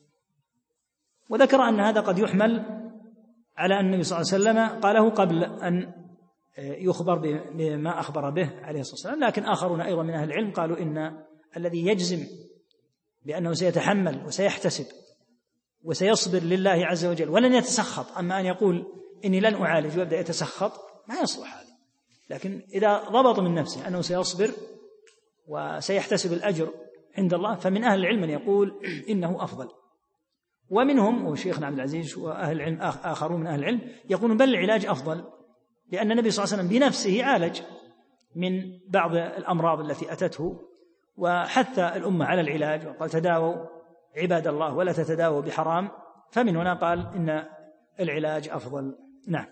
وذكر أن هذا قد يحمل على أن النبي صلى الله عليه وسلم قاله قبل أن يخبر بما أخبر به عليه الصلاة والسلام. لكن آخرون أيضا من أهل العلم قالوا إن الذي يجزم بأنه سيتحمل وسيحتسب وسيصبر لله عز وجل ولن يتسخط، أما أن يقول إني لن أعالج ويبدأ يتسخط ما يصلح هذا. لكن إذا ضبط من نفسه أنه سيصبر وسيحتسب الأجر عند الله، فمن أهل العلم من يقول إنه أفضل. ومنهم وشيخنا عبد العزيز وأهل العلم آخرون من أهل العلم يقولون بل العلاج أفضل، لأن النبي صلى الله عليه وسلم بنفسه عالج من بعض الأمراض التي أتته وحث الأمة على العلاج وقال: تداووا عباد الله ولا تتداووا بحرام. فمن هنا قال إن العلاج أفضل. نعم.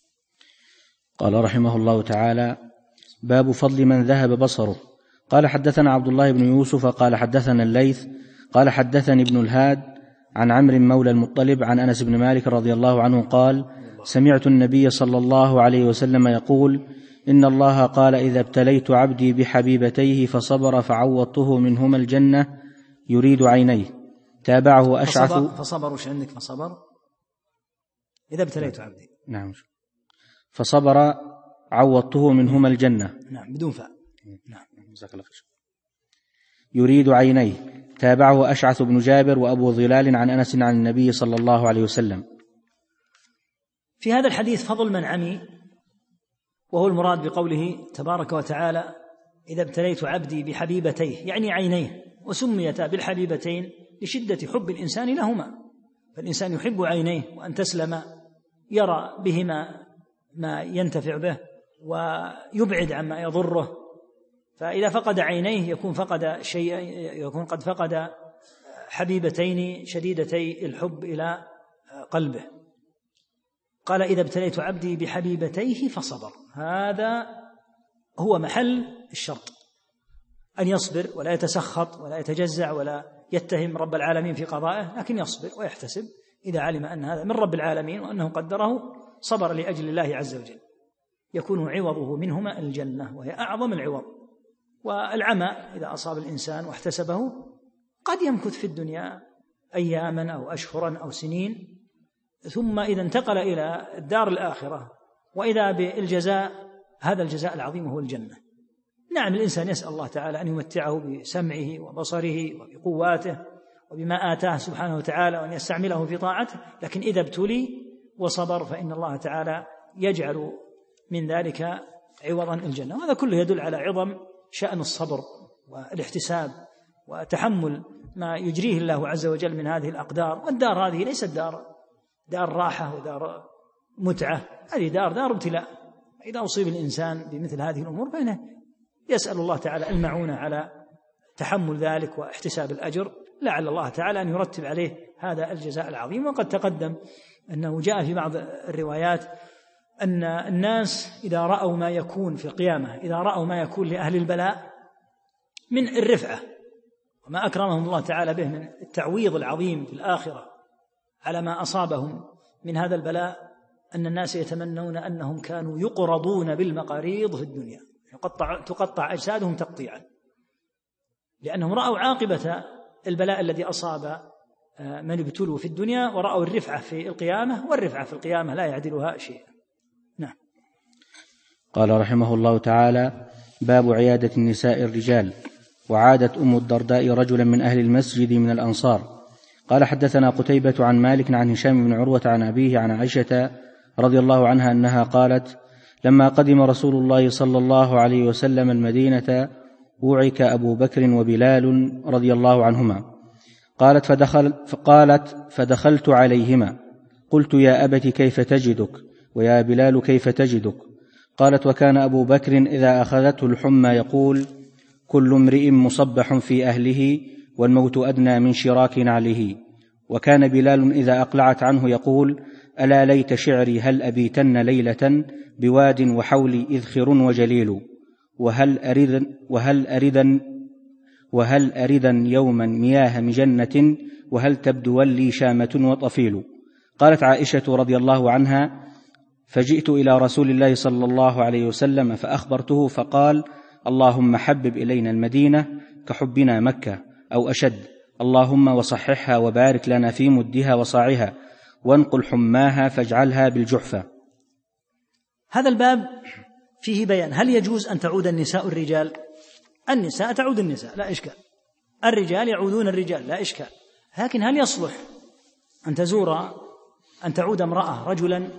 قال رحمه الله تعالى: باب فضل من ذهب بصره. قال: حدثنا عبد الله بن يوسف قال حدثنا الليث قال حدثني ابن الهاد عن عمرو مولى المطلب عن أنس بن مالك رضي الله عنه قال: سمعت النبي صلى الله عليه وسلم يقول: إن الله قال: إذا ابتليت عبدي بحبيبتيه فصبر فعوضته منهما الجنة يريد عينيه. تابعه أشعث. فصبر وش عندك؟ فصبر إذا ابتليت عبدي. نعم. فصبر عوضته منهما الجنة. نعم بدون فاء. نعم. يريد عينيه. تابعه أشعث بن جابر وأبو ظلال عن أنس عن النبي صلى الله عليه وسلم. في هذا الحديث فضل من عمي، وهو المراد بقوله تبارك وتعالى: إذا ابتليت عبدي بحبيبتيه، يعني عينيه، وسميتا بالحبيبتين لشدة حب الإنسان لهما. فالإنسان يحب عينيه وأن تسلم، يرى بهما ما ينتفع به ويبعد عما يضره. فإذا فقد عينيه يكون فقد شيء، يكون قد فقد حبيبتين شديدتي الحب إلى قلبه. قال: إذا ابتليت عبدي بحبيبتيه فصبر. هذا هو محل الشرط، أن يصبر ولا يتسخط ولا يتجزع ولا يتهم رب العالمين في قضائه، لكن يصبر ويحتسب إذا علم أن هذا من رب العالمين وأنه قدره، صبر لأجل الله عز وجل، يكون عوضه منهما الجنة، وهي أعظم العوض. والعمى إذا أصاب الإنسان واحتسبه قد يمكث في الدنيا أياما أو أشهرا أو سنين، ثم إذا انتقل إلى الدار الآخرة وإذا بالجزاء، هذا الجزاء العظيم هو الجنة. نعم الإنسان يسأل الله تعالى أن يمتعه بسمعه وبصره وبقواته وبما آتاه سبحانه وتعالى وأن يستعمله في طاعته، لكن إذا ابتلي وصبر فإن الله تعالى يجعل من ذلك عوضا الجنة. وهذا كله يدل على عظم شأن الصبر والاحتساب وتحمل ما يجريه الله عز وجل من هذه الأقدار. والدار هذه ليست دار راحة ودار متعة، هذه دار ابتلاء. إذا أصيب الإنسان بمثل هذه الأمور فإنه يسأل الله تعالى المعونة على تحمل ذلك واحتساب الأجر، لعل الله تعالى أن يرتب عليه هذا الجزاء العظيم. وقد تقدم أنه جاء في بعض الروايات أن الناس إذا رأوا ما يكون في القيامة، إذا رأوا ما يكون لأهل البلاء من الرفعة وما أكرمهم الله تعالى به من التعويض العظيم في الآخرة على ما أصابهم من هذا البلاء، أن الناس يتمنون أنهم كانوا يقرضون بالمقاريض في الدنيا، تقطع أجسادهم تقطيعا، لأنهم رأوا عاقبة البلاء الذي أصاب من ابتلوا في الدنيا، ورأوا الرفعة في القيامة، والرفعة في القيامة لا يعدلها شيء. نعم. قال رحمه الله تعالى: باب عيادة النساء الرجال. وعادت أم الدرداء رجلا من أهل المسجد من الأنصار. قال: حدثنا قتيبة عن مالك عن هشام بن عروة عن أبيه عن عائشة رضي الله عنها أنها قالت: لما قدم رسول الله صلى الله عليه وسلم المدينة وعك أبو بكر وبلال رضي الله عنهما. قالت فدخلت عليهما، قلت: يا أبت كيف تجدك؟ ويا بلال كيف تجدك؟ قالت: وكان أبو بكر إذا أخذته الحمى يقول: كل امرئ مصبح في أهله والموت أدنى من شراك نعله. وكان بلال إذا أقلعت عنه يقول: ألا ليت شعري هل أبيتن ليلة بواد وحولي إذخر وجليل، وهل أردا يوما مياه مجنة، وهل تبدو لي شامة وطفيل. قالت عائشة رضي الله عنها: فجئت إلى رسول الله صلى الله عليه وسلم فأخبرته فقال: اللهم حبب إلينا المدينة كحبنا مكة أو أشد، اللهم وصححها وبارك لنا في مدها وصاعها، وانقل حماها فاجعلها بالجحفة. هذا الباب فيه بيان هل يجوز أن تعود النساء الرجال؟ النساء تعود النساء لا إشكال، الرجال يعودون الرجال لا إشكال، لكن هل يصلح أن تعود امرأة رجلا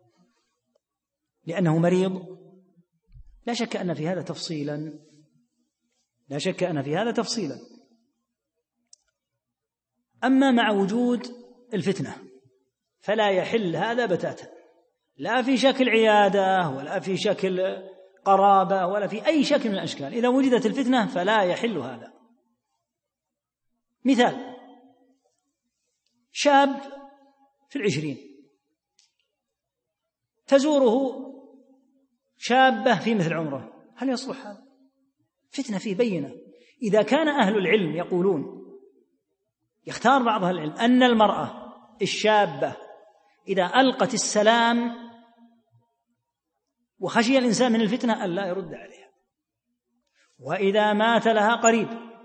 لأنه مريض؟ لا شك أن في هذا تفصيلا. أما مع وجود الفتنة فلا يحل هذا بتاتا، لا في شكل عيادة ولا في شكل قرابة ولا في أي شكل من الأشكال. إذا وجدت الفتنة فلا يحل هذا. مثال: شاب في 20 تزوره شابة في مثل عمره، هل يصلح هذا؟ فتنة فيه بينة. إذا كان أهل العلم يقولون، يختار بعض أهل العلم أن المرأة الشابة إذا ألقت السلام وخشي الإنسان من الفتنة ألا يرد عليها، وإذا مات لها قريب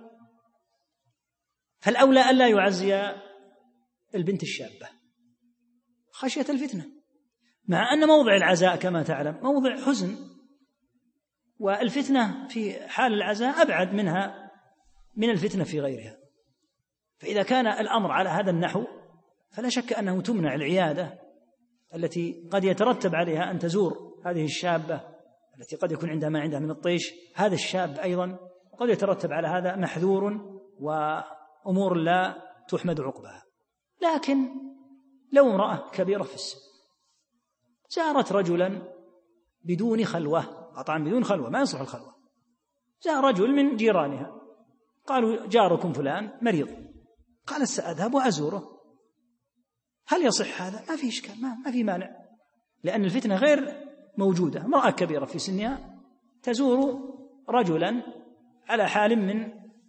فالأولى ألا يعزي البنت الشابة خشية الفتنة، مع أن موضع العزاء كما تعلم موضع حزن، والفتنة في حال العزاء أبعد منها من الفتنة في غيرها. فإذا كان الأمر على هذا النحو فلا شك أنه تمنع العيادة التي قد يترتب عليها أن تزور هذه الشابة التي قد يكون عندها ما عندها من الطيش، هذا الشاب أيضا قد يترتب على هذا محذور وأمور لا تحمد عقبها. لكن لو امرأة كبيرة في السن زارت رجلا بدون خلوة، قطعا بدون خلوة، ما يصلح الخلوة، جاء رجل من جيرانها قالوا: جاركم فلان مريض، قالت: سأذهب وأزوره، هل يصح هذا؟ ما في إشكال، ما في مانع، لأن الفتنة غير موجودة. امرأة كبيرة في سنها تزور رجلا على حال من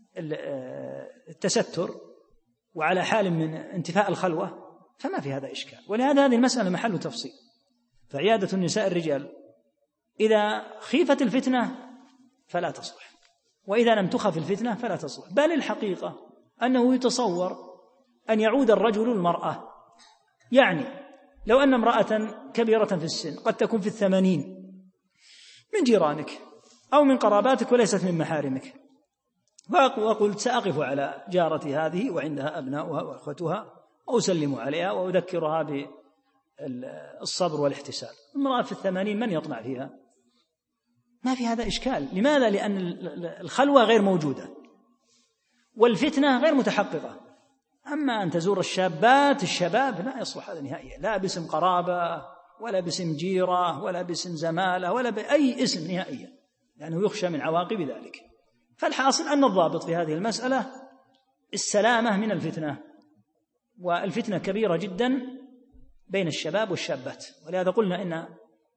التستر وعلى حال من انتفاء الخلوة، فما في هذا إشكال. ولهذا هذه المسألة محل تفصيل. فعيادة النساء الرجال إذا خيفت الفتنة فلا تصلح، وإذا لم تخف الفتنة فلا تصلح. بل الحقيقة أنه يتصور أن يعود الرجل المرأة، يعني لو أن امرأة كبيرة في السن قد تكون في 80 من جيرانك أو من قراباتك وليست من محارمك، وقلت: سأقف على جارتي هذه وعندها أبناؤها وأخوتها وأسلم عليها وأذكرها بالصبر والاحتساب. امرأة في 80 من يطمع فيها؟ ما في هذا إشكال. لماذا؟ لأن الخلوة غير موجودة والفتنة غير متحققة. أما أن تزور الشباب لا يصلح هذا نهائيا، لا باسم قرابة ولا باسم جيرة ولا باسم زمالة ولا بأي اسم نهائيا، لأنه يخشى من عواقب ذلك. فالحاصل أن الضابط في هذه المسألة السلامة من الفتنة، والفتنة كبيرة جدا بين الشباب والشابات. ولهذا قلنا إن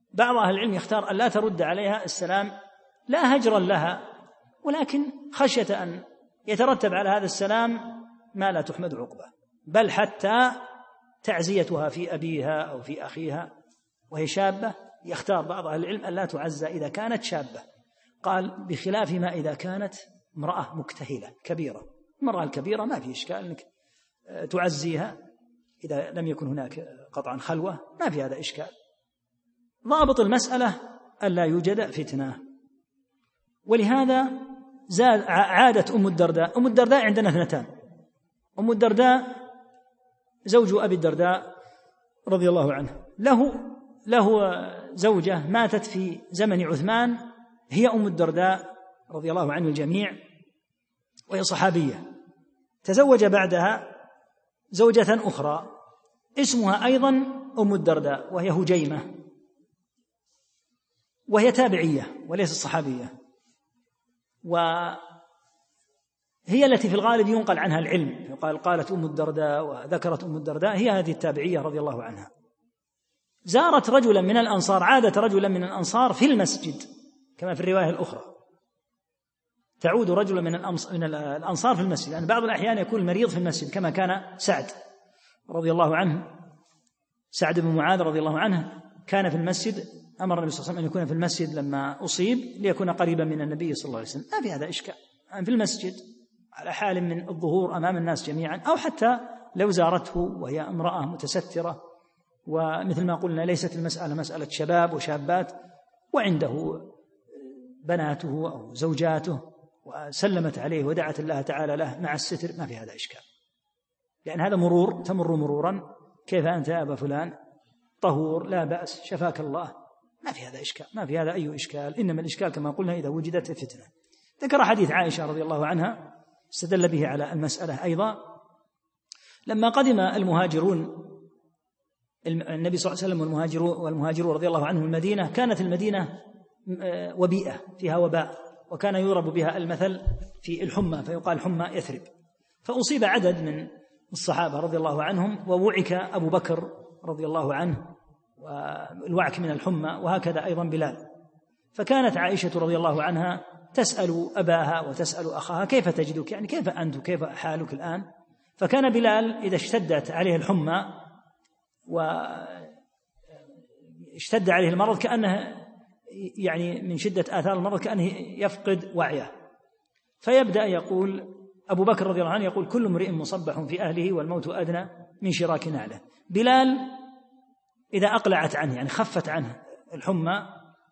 بعض أهل العلم يختار أن لا ترد عليها السلام، لا هجرا لها، ولكن خشية أن يترتب على هذا السلام ما لا تحمد عقبه، بل حتى تعزيتها في أبيها أو في أخيها وهي شابة، يختار بعض أهل العلم أن لا تعزى إذا كانت شابة. قال بخلاف ما إذا كانت امرأة مكتهلة كبيرة. المرأة الكبيرة ما في إشكال أنك تعزيها إذا لم يكن هناك قطعا خلوة، ما في هذا إشكال. ضابط المسألة ألا يوجد فتنة. ولهذا عادت أم الدرداء. أم الدرداء عندنا اثنتان. أم الدرداء زوج أبي الدرداء رضي الله عنه، له زوجة ماتت في زمن عثمان، هي أم الدرداء رضي الله عنه الجميع، وهي صحابية. تزوج بعدها زوجة أخرى اسمها أيضا أم الدرداء، وهي هجيمة، وهي تابعية وليست صحابية، وهي التي في الغالب ينقل عنها العلم، يقال قالت أم الدرداء وذكرت أم الدرداء، هي هذه التابعية رضي الله عنها. زارت رجلا من الأنصار، عادت رجلا من الأنصار في المسجد كما في الرواية الأخرى، تعود رجل من الأنصار في المسجد، يعني بعض الأحيان يكون المريض في المسجد كما كان سعد رضي الله عنه، سعد بن معاذ رضي الله عنه كان في المسجد، أمر النبي صلى الله عليه وسلم أن يكون في المسجد لما أصيب ليكون قريبا من النبي صلى الله عليه وسلم. ما في هذا إشكال في المسجد على حال من الظهور أمام الناس جميعا، أو حتى لو زارته وهي امرأة متسترة، ومثل ما قلنا ليست المسألة مسألة شباب وشابات وعنده بناته أو زوجاته وسلمت عليه ودعت الله تعالى له مع الستر، ما في هذا إشكال، لأن هذا مرور، تمر مرورا، كيف أنت يا أبا فلان، طهور لا بأس، شفاك الله، ما في هذا إشكال، ما في هذا أي إشكال. إنما الإشكال كما قلنا إذا وجدت الفتنة. ذكر حديث عائشة رضي الله عنها استدل به على المسألة أيضا، لما قدم المهاجرون النبي صلى الله عليه وسلم والمهاجرون رضي الله عنهم المدينة، كانت المدينة وبيئة فيها وباء، وكان يضرب بها المثل في الحمى، فيقال حمى يثرب، فأصيب عدد من الصحابة رضي الله عنهم، ووعك أبو بكر رضي الله عنه والوعك من الحمى، وهكذا أيضا بلال. فكانت عائشة رضي الله عنها تسأل أباها وتسأل أخاها كيف تجدك، يعني كيف أنت، كيف حالك الآن؟ فكان بلال إذا اشتدت عليه الحمى واشتد عليه المرض كأنه يعني من شدة آثار المرض كأنه يفقد وعيه، فيبدأ يقول أبو بكر رضي الله عنه يقول كل امرئ مصبح في أهله والموت أدنى من شراك نعله. بلال إذا أقلعت عنه يعني خفت عنه الحمى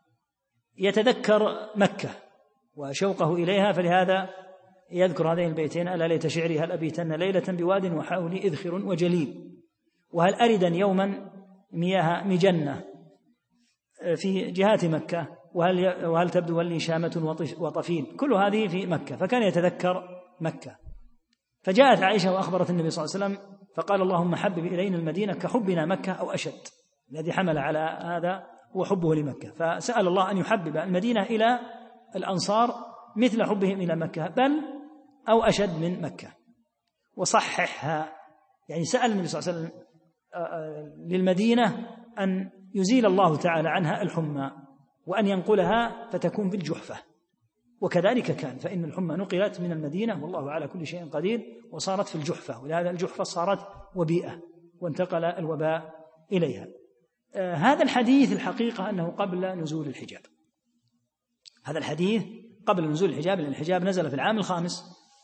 يتذكر مكة وشوقه إليها، فلهذا يذكر هذين البيتين: ألا ليت شعري هل أبيتن ليلة بواد وحولي إذخر وجليل، وهل أردا يوما مياه مجنة في جهات مكة، وهل تبدو لي شامة وطفيل، كل هذه في مكة، فكان يتذكر مكة. فجاءت عائشة وأخبرت النبي صلى الله عليه وسلم فقال اللهم حبب إلينا المدينة كحبنا مكة أو أشد، الذي حمل على هذا هو حبه لمكة، فسأل الله أن يحبب المدينة إلى الأنصار مثل حبهم إلى مكة بل أو أشد من مكة، وصححها، يعني سأل النبي صلى الله عليه وسلم للمدينة أن يزيل الله تعالى عنها الحمى وأن ينقلها فتكون بالجحفة، وكذلك كان، فإن الحمى نقلت من المدينة والله على كل شيء قدير وصارت في الجحفة، ولهذا الجحفة صارت وبيئة وانتقل الوباء إليها. هذا الحديث الحقيقة أنه قبل نزول الحجاب، هذا الحديث قبل نزول الحجاب، لأن الحجاب نزل في العام الخامس،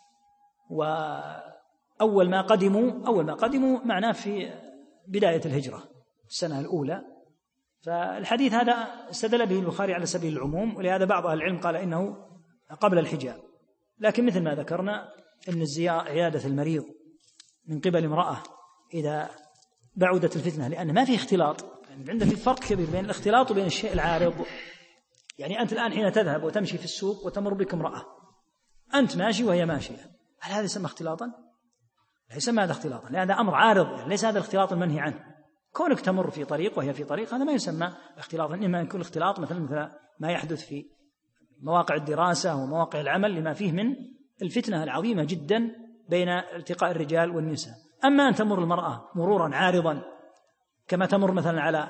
وأول ما قدموا معناه في بداية الهجرة السنة الأولى، فالحديث هذا استدل به البخاري على سبيل العموم، ولهذا بعض أهل العلم قال إنه قبل الحجاب. لكن مثل ما ذكرنا أن عيادة المريض من قبل امرأة إذا بعدت الفتنة، لأن ما في اختلاط، يعني عندنا في فرق كبير بين الاختلاط وبين الشيء العارض. يعني أنت الآن حين تذهب وتمشي في السوق وتمر بك امرأة، أنت ماشي وهي ماشية، هل هذا يسمى اختلاطا؟ لا يسمى هذا اختلاطا، لأن هذا أمر عارض، يعني ليس هذا الاختلاط المنهي عنه. كونك تمر في طريق وهي في طريق هذا ما يسمى اختلاطا، إنما يكون اختلاط مثل ما يحدث في مواقع الدراسة ومواقع العمل لما فيه من الفتنة العظيمة جدا بين التقاء الرجال والنساء. أما أن تمر المرأة مرورا عارضا كما تمر مثلا على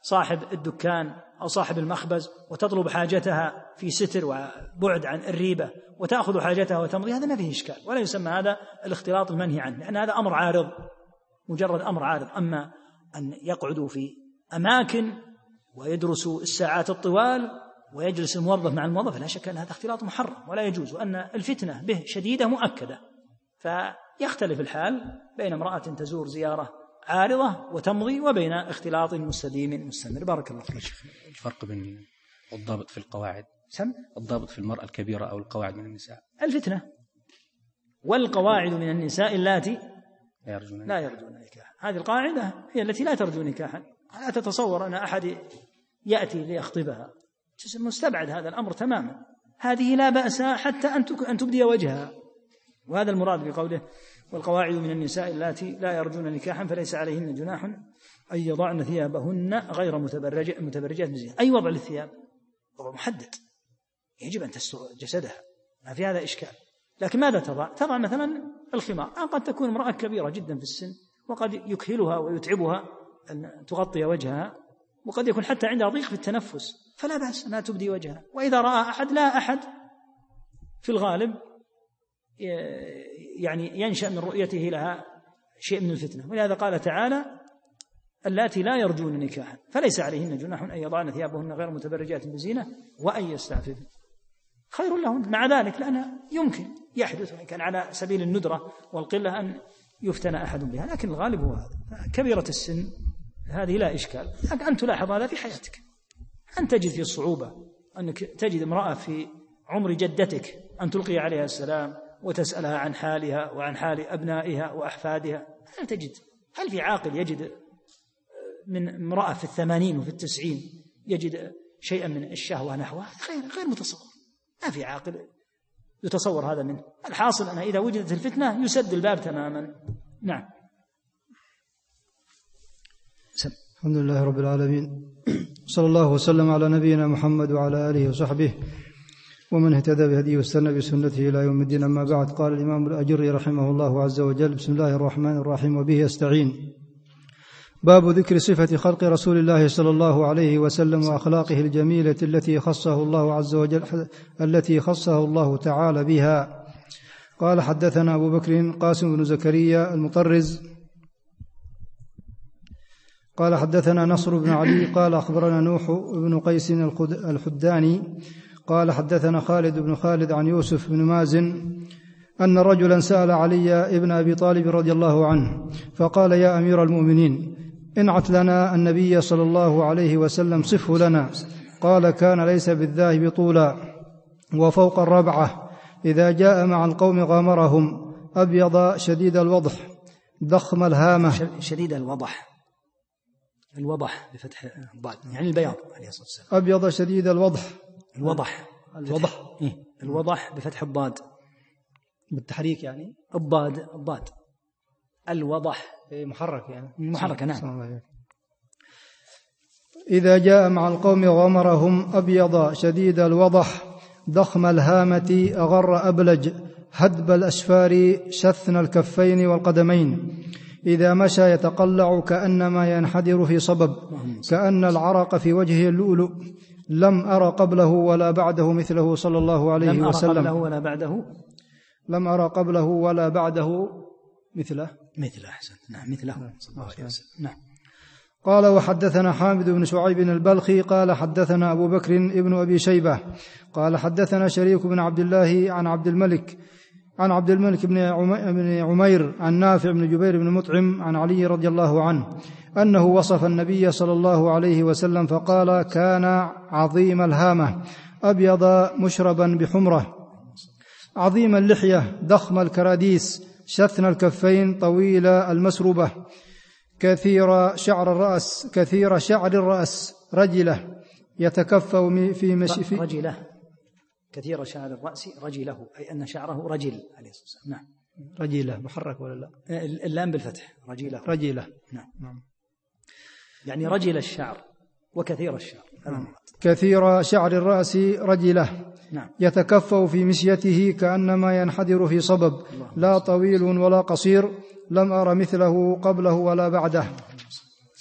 صاحب الدكان أو صاحب المخبز وتطلب حاجتها في ستر وبعد عن الريبة وتأخذ حاجتها وتمضي، هذا ما فيه إشكال، ولا يسمى هذا الاختلاط المنهي عنه، لأن هذا أمر عارض، مجرد أمر عارض. أما أن يقعدوا في أماكن ويدرسوا الساعات الطوال ويجلس الموظف مع الموظف، لا شك أن هذا اختلاط محرم ولا يجوز، وأن الفتنة به شديدة مؤكدة. فيختلف الحال بين امرأة تزور زيارة عارضة وتمضي وبين اختلاط مستديم مستمر. بارك الله فيك. الفرق بين الضابط في القواعد، الضابط في المرأة الكبيرة أو القواعد من النساء، الفتنة، والقواعد من النساء اللاتي لا يرجون نكاحا. هذه القاعدة هي التي لا ترجو نكاحا. لا تتصور أن أحد يأتي ليخطبها، مستبعد هذا الأمر تماما. هذه لا بأس حتى أن تبدي وجهها، وهذا المراد بقوله والقواعد من النساء اللاتي لا يرجون نكاحا فليس عليهن جناح أن يضعن ثيابهن غير متبرجات بزينة. أي وضع للثياب؟ وضع محدد، يجب أن تستر جسدها، ما في هذا إشكال. لكن ماذا تضع مثلا الخمار. قد تكون امرأة كبيرة جدا في السن وقد يكهلها ويتعبها أن تغطي وجهها، وقد يكون حتى عندها ضيق في التنفس، فلا بأس أنها تبدي وجهها. وإذا رأى أحد، لا أحد في الغالب يعني ينشأ من رؤيته لها شيء من الفتنة. ولهذا قال تعالى اللاتي لا يرجون نكاحا فليس عليهن جناح أن يضعن ثيابهن غير متبرجات بزينة وأن يستعففن خير لهن. مع ذلك لأنه يمكن يحدث وإن كان على سبيل الندرة والقلة أن يفتن أحد بها، لكن الغالب هو هذا. كبيرة السن هذه لا إشكال، لكن أن تلاحظ هذا في حياتك، أن تجد في الصعوبة أنك تجد امرأة في عمر جدتك أن تلقي عليها السلام وتسألها عن حالها وعن حال أبنائها وأحفادها. هل في عاقل يجد من امرأة في 80 وفي 90 يجد شيئا من الشهوة نحوها؟ غير متصور. ما في عاقل يتصور هذا منه. الحاصل أن إذا وجدت الفتنة يسد الباب تماما. نعم. الحمد لله رب العالمين، صلى الله وسلم على نبينا محمد وعلى آله وصحبه ومن اهتدى بهديه واستنى بسنته إلى يوم الدين. أما بعد، قال الإمام الأجري رحمه الله عز وجل: بسم الله الرحمن الرحيم وبه أستعين. باب ذكر صفة خلق رسول الله صلى الله عليه وسلم وأخلاقه الجميلة التي خصه الله عز وجل، التي خصه الله تعالى بها. قال: حدثنا أبو بكر قاسم بن زكريا المطرز قال: حدثنا نصر بن علي قال: أخبرنا نوح بن قيس الحداني قال: حدثنا خالد بن خالد عن يوسف بن مازن أن رجلا سأل علي ابن أبي طالب رضي الله عنه فقال: يا أمير المؤمنين، انعت لنا النبي صلى الله عليه وسلم، صفه لنا. قال: كان ليس بالذاهب طولا وفوق الربعة، إذا جاء مع القوم غامرهم، أبيض شديد الوضح ضخم الهامة. شديد الوضح بفتح الضاد، يعني البياض عليه الصلاة والسلام. أبيض شديد الوضح. الوضح بفتح الضاد بالتحريك، يعني الضاد الوضح محرك، يعني محركة. نعم. إذا جاء مع القوم غمرهم، أبيض شديد الوضح ضخم الهامة أغر أبلج هدب الأشفار شثن الكفين والقدمين، إذا مشى يتقلع كأنما ينحدر في صبب، كأن العرق في وجهه اللؤلؤ، لم أرى قبله ولا بعده مثله صلى الله عليه وسلم. لم أرى قبله ولا بعده مثله. أحسن. نعم، مثله صلى الله عليه وسلم. نعم. قال: وحدثنا حامد بن شعيب البلخي قال: حدثنا أبو بكر ابن أبي شيبة قال: حدثنا شريك بن عبد الله عن عبد الملك بن عمير عن نافع بن جبير بن مطعم عن علي رضي الله عنه أنه وصف النبي صلى الله عليه وسلم فقال: كان عظيم الهامة أبيض مشربا بحمرة، عظيم اللحية ضخم الكراديس، شثن الكفين طويل المسربة، كثير شعر الرأس رجلة، يتكفأ في مشي رجلة، كثير شعر الرأس رجله، أي أن شعره رجل عليه الصلاة والسلام. نعم. رجلة محرك ولا لا؟ اللام بالفتح. رجلة. نعم. يعني رجل الشعر وكثير الشعر. كثير شعر الرأس رجلة. نعم. يتكفأ في مشيته كأنما ينحدر في صبب، لا طويل ولا قصير، لم أر مثله قبله ولا بعده.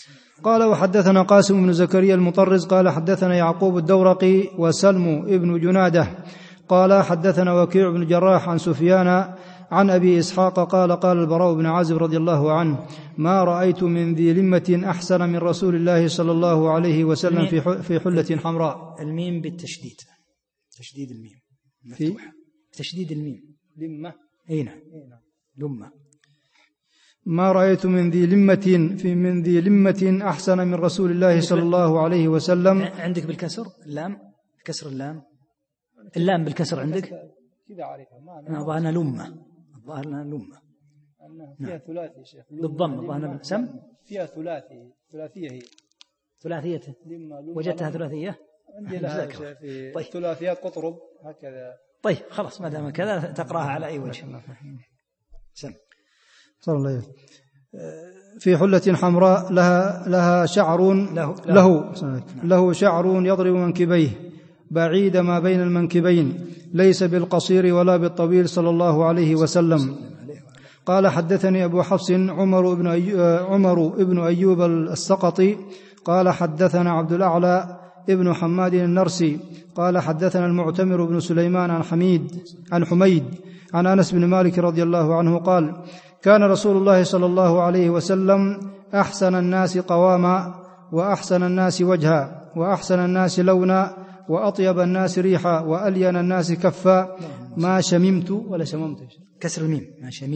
قال وحدثنا قاسم بن زكريا المطرز قال حدثنا يعقوب الدورقي وسلم ابن جنادة قال حدثنا وكيع بن الجراح عن سفيان عن أبي إسحاق قال قال البراء بن عازب رضي الله عنه ما رأيت من ذي لمة أحسن من رسول الله صلى الله عليه وسلم في حلة حمراء. الميم بالتشديد، تشديد الميم مفتوح، تشديد الميم لمة. أين لمة. ما رأيت من ذي لمة أحسن من رسول الله صلى الله عليه وسلم. عندك بالكسر اللام، كسر اللام بالكسر عندك كذا عارفها. ما ظهرنا لمة، ظهرنا لمة فيها ثلاثي يا شيخ بالضم، ظهرنا سم فيها ثلاثية هي ثلاثية. وجدتها ثلاثية عندي لها في طيب. ثلاثيات قطرب هكذا. طيب خلاص ما دام كذا تقراها على أي وجه. سم صلى الله عليه وسلم. في حلة حمراء لها شعر له شعر يضرب منكبيه بعيد ما بين المنكبين ليس بالقصير ولا بالطويل صلى الله عليه وسلم. قال حدثني أبو حفص عمر بن أيوب السقطي قال حدثنا عبد الأعلى ابن حماد النرسي قال حدثنا المعتمر بن سليمان عن حميد عن أنس بن مالك رضي الله عنه قال كان رسول الله صلى الله عليه وسلم أحسن الناس قواما وأحسن الناس وجها وأحسن الناس لونا وأطيب الناس ريحا وألين الناس كفا ما شممت ولا شممت كسر الميم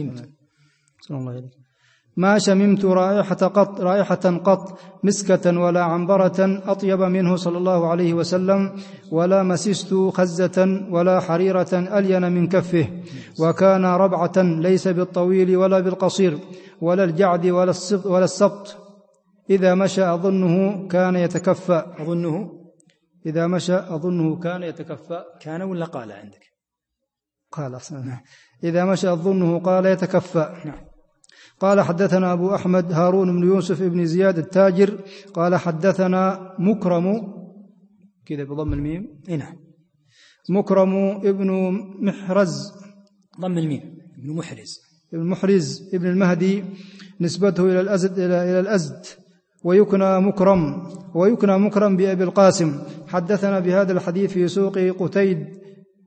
ما شممت رائحة قط مسكة ولا عنبرة أطيب منه صلى الله عليه وسلم ولا مسست خزة ولا حريرة ألين من كفه وكان ربعة ليس بالطويل ولا بالقصير ولا الجعد ولا السبط إذا مشى أظنه كان يتكفى. إذا مشى أظنه كان يتكفى. كان ولا قال عندك؟ قال أصلا. إذا مشى أظنه قال يتكفى. قال حدثنا أبو أحمد هارون بن يوسف بن زياد التاجر قال حدثنا مكرم كذا بضم الميم نعم مكرم ابن محرز ضم الميم ابن محرز ابن المهدي نسبته إلى الأزد ويكنى مكرم بأبي القاسم حدثنا بهذا الحديث في سوق قتيد.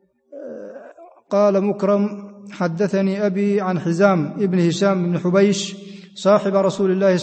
قال مكرم حدثني أبي عن حزام ابن هشام بن حبيش صاحب رسول الله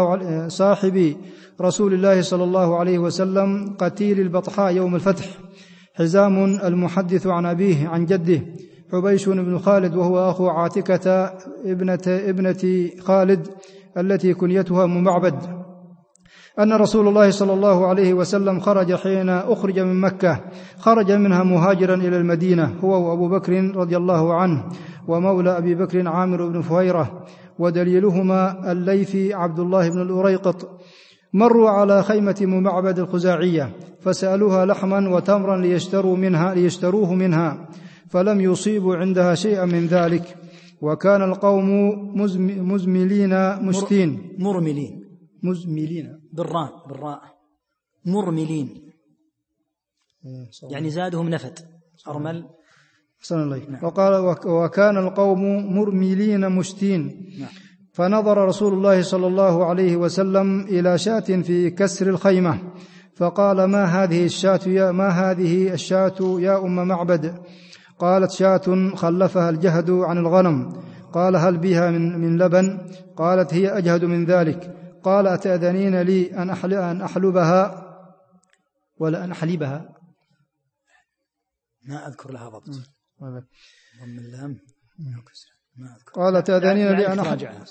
صلى الله عليه وسلم قتيل البطحاء يوم الفتح. حزام المحدث عن أبيه عن جده حبيش بن خالد وهو أخو عاتكة ابنة خالد التي كنيتها أم معبد أن رسول الله صلى الله عليه وسلم خرج حين أخرج من مكة خرج منها مهاجرا إلى المدينة هو وأبو بكر رضي الله عنه ومولى أبي بكر عامر بن فهيرة ودليلهما الليثي عبد الله بن الأريقط. مروا على خيمة معبد الخزاعية فسألوها لحما وتمرا ليشتروه منها فلم يصيبوا عندها شيئا من ذلك وكان القوم مزملين مشتين مزملين بالراء مرملين يعني زادهم نفت أرمل أحسن الله. وقال وكان القوم مرملين مشتين. فنظر رسول الله صلى الله عليه وسلم إلى شاة في كسر الخيمة فقال ما هذه الشاة يا أم معبد؟ قالت شاة خلفها الجهد عن الغنم. قال هل بها من لبن؟ قالت هي أجهد من ذلك. قال أتأذنين لي أن أحلبها ولا أن أحلبها؟ ما أذكر لها ضبط ضم اللام ما أذكر. قال أتأذنين لي أن أحلبها؟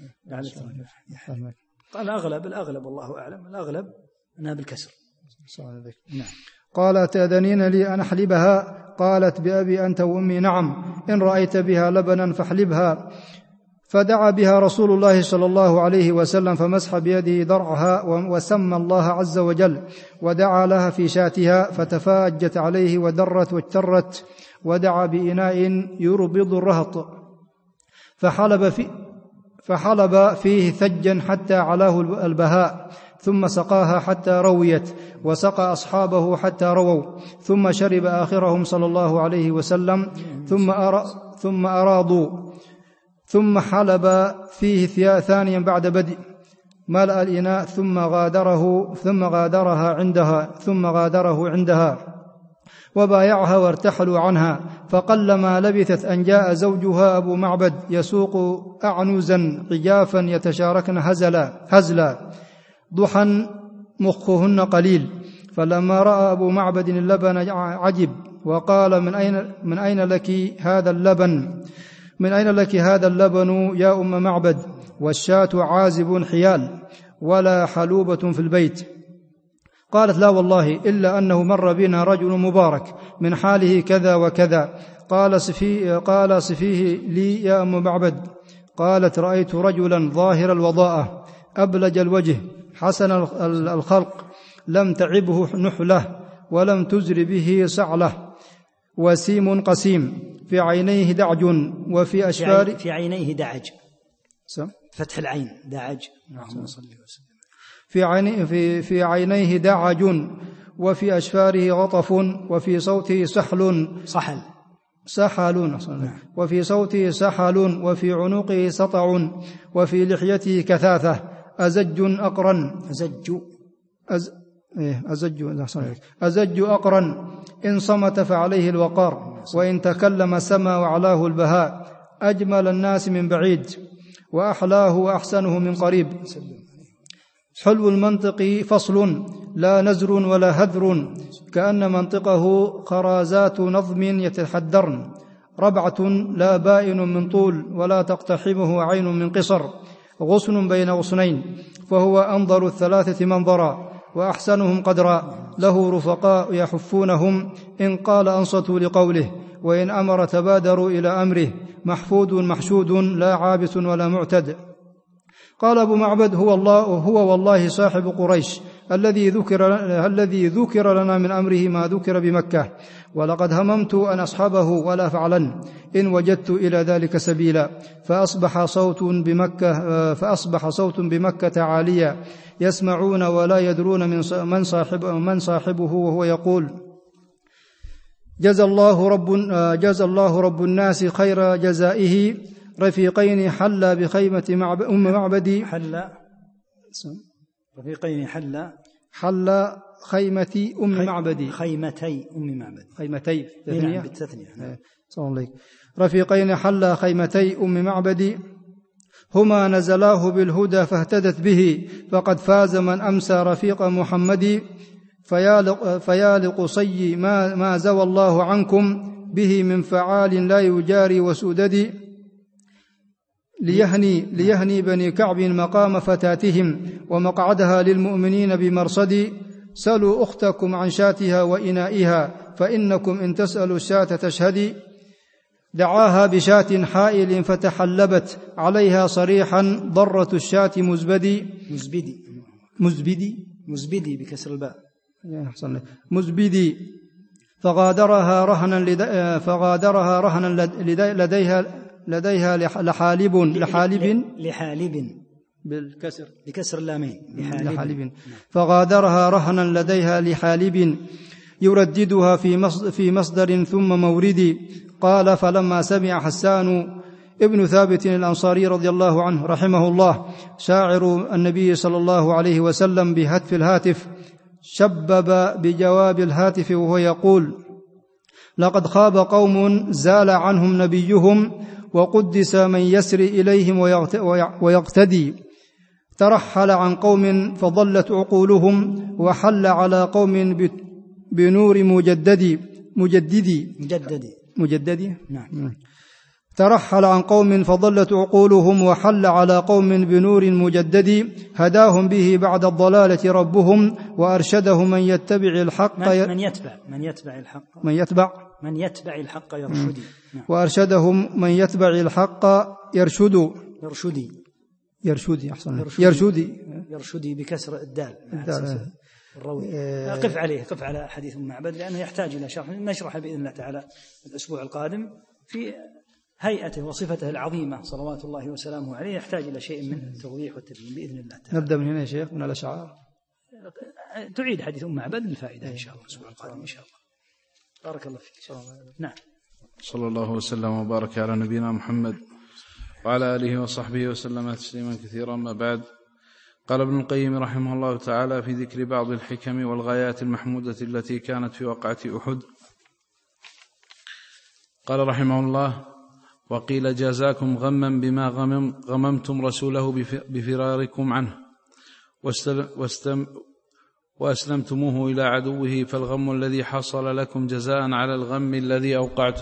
قال الأغلب والله أعلم الأغلب أنها بالكسر. نعم. قال أتأذنين لي أن أحلبها؟ قالت بأبي أنت وأمي نعم إن رأيت بها لبنا فاحلبها. فدعا بها رسول الله صلى الله عليه وسلم فمسح بيده درعها وسمى الله عز وجل ودعا لها في شاتها فتفاجت عليه ودرت واجترت ودعا بإناء يربض الرهط فحلب فيه ثجا حتى علاه البهاء ثم سقاها حتى رويت وسقى أصحابه حتى رووا ثم شرب آخرهم صلى الله عليه وسلم ثم أراضوا ثم حلب فيه ثانيا بعد بدء ملأ الإناء ثم غادره عندها وبايعها وارتحلوا عنها. فقلما لبثت أن جاء زوجها أبو معبد يسوق أعنزا عجافا يتشاركن هزلا ضحى مخهن قليل. فلما رأى أبو معبد اللبن عجب وقال من أين لك هذا اللبن يا أم معبد؟ والشاة عازب حيال ولا حلوبة في البيت. قالت لا والله إلا أنه مر بنا رجل مبارك من حاله كذا وكذا. قال صفيه لي يا أم معبد. قالت رأيت رجلا ظاهر الوضاءة أبلج الوجه حسن الخلق لم تعبه نحلة ولم تزر به سعلة وسيم قسيم في عينيه دعج وفي أشفار في عينيه دعج فتح العين دعج. في عينيه دعج وفي أشفاره غطف وفي صوته سحل وفي صوته سحل وفي عنقه سطع وفي لحيته كثاثة أزج أقرن إن صمت فعليه الوقار وإن تكلم سما وعلاه البهاء أجمل الناس من بعيد وأحلاه وأحسنه من قريب. حلو المنطق فصل لا نزر ولا هذر كأن منطقه خرازات نظم يتحدرن. ربعة لا بائن من طول ولا تقتحمه عين من قصر. غصن بين غصنين فهو أنظر الثلاثة منظرا وأحسنهم قدرا. له رفقاء يحفونهم إن قال أنصتوا لقوله وإن أمر تبادروا إلى أمره. محفود محشود لا عابس ولا معتد. قال أبو معبد هو والله صاحب قريش الذي ذكر لنا من أمره ما ذكر بمكة ولقد هممت أن أصحبه ولا فعلن إن وجدت إلى ذلك سبيلا. فأصبح صوت بمكة عاليا يسمعون ولا يدرون من صاحبه وهو يقول جزى الله رب الناس خير جزائه رفيقين حلا بخيمة أم معبدي رفيقين حلا خيمة أم معبدي خيمتي بالتثنية. رفيقين حلا خيمتي أم معبدي هما نزلاه بالهدى فاهتدت به فقد فاز من أمسى رفيق محمد. فيا لقصي ما زوى الله عنكم به من فعال لا يجاري وسودد. ليهني بني كعب مقام فتاتهم ومقعدها للمؤمنين بمرصد. سلوا أختكم عن شاتها وإنائها فإنكم إن تسألوا الشاة تشهدي. دعاها بشاة حائل فتحلبت عليها صريحا ضرة الشاة مزبدي بكسر الباء مزبدي. فغادرها رهنا لديها لحالب بالكسر بكسر اللامين لحالب. فغادرها رهنا لديها لحالب يرددها في مصدر ثم مورد. قال فلما سمع حسان ابن ثابت الأنصاري رضي الله عنه رحمه الله شاعر النبي صلى الله عليه وسلم بهتف الهاتف شبب بجواب الهاتف وهو يقول لقد خاب قوم زال عنهم نبيهم وقدس من يسري إليهم ويقتدي. ترحل عن قوم فضلت عقولهم وحل على قوم بنور مجددي نعم. ترحل عن قوم فضلت عقولهم وحل على قوم بنور مجدد. هداهم به بعد الضلالة ربهم وأرشدهم من يتبع الحق من يتبع الحق يرشدي. وأرشدهم من يتبع الحق يرشدي بكسر الدال الروي. قف على حديث ابن معبد لأنه يحتاج إلى شرح نشرح بإذن الله تعالى الأسبوع القادم في هيئته وصفته العظيمة صلوات الله وسلامه عليه. يحتاج إلى شيء من التوضيح والتبيين بإذن الله تعالى. نبدأ من هنا يا شيخ من الأشعار. تعيد حديث أم معبد للفائدة إن شاء الله الأسبوع القادم إن شاء الله. بارك الله فيك. نعم. صلى الله وسلم وبارك على نبينا محمد وعلى آله وصحبه وسلم تسليما كثيرا. ما بعد، قال ابن القيم رحمه الله تعالى في ذكر بعض الحكم والغايات المحمودة التي كانت في وقعة أحد، قال رحمه الله: وقيل جازاكم غما بما غممتم رسوله بفراركم عنه وأسلمتموه إلى عدوه، فالغم الذي حصل لكم جزاء على الغم الذي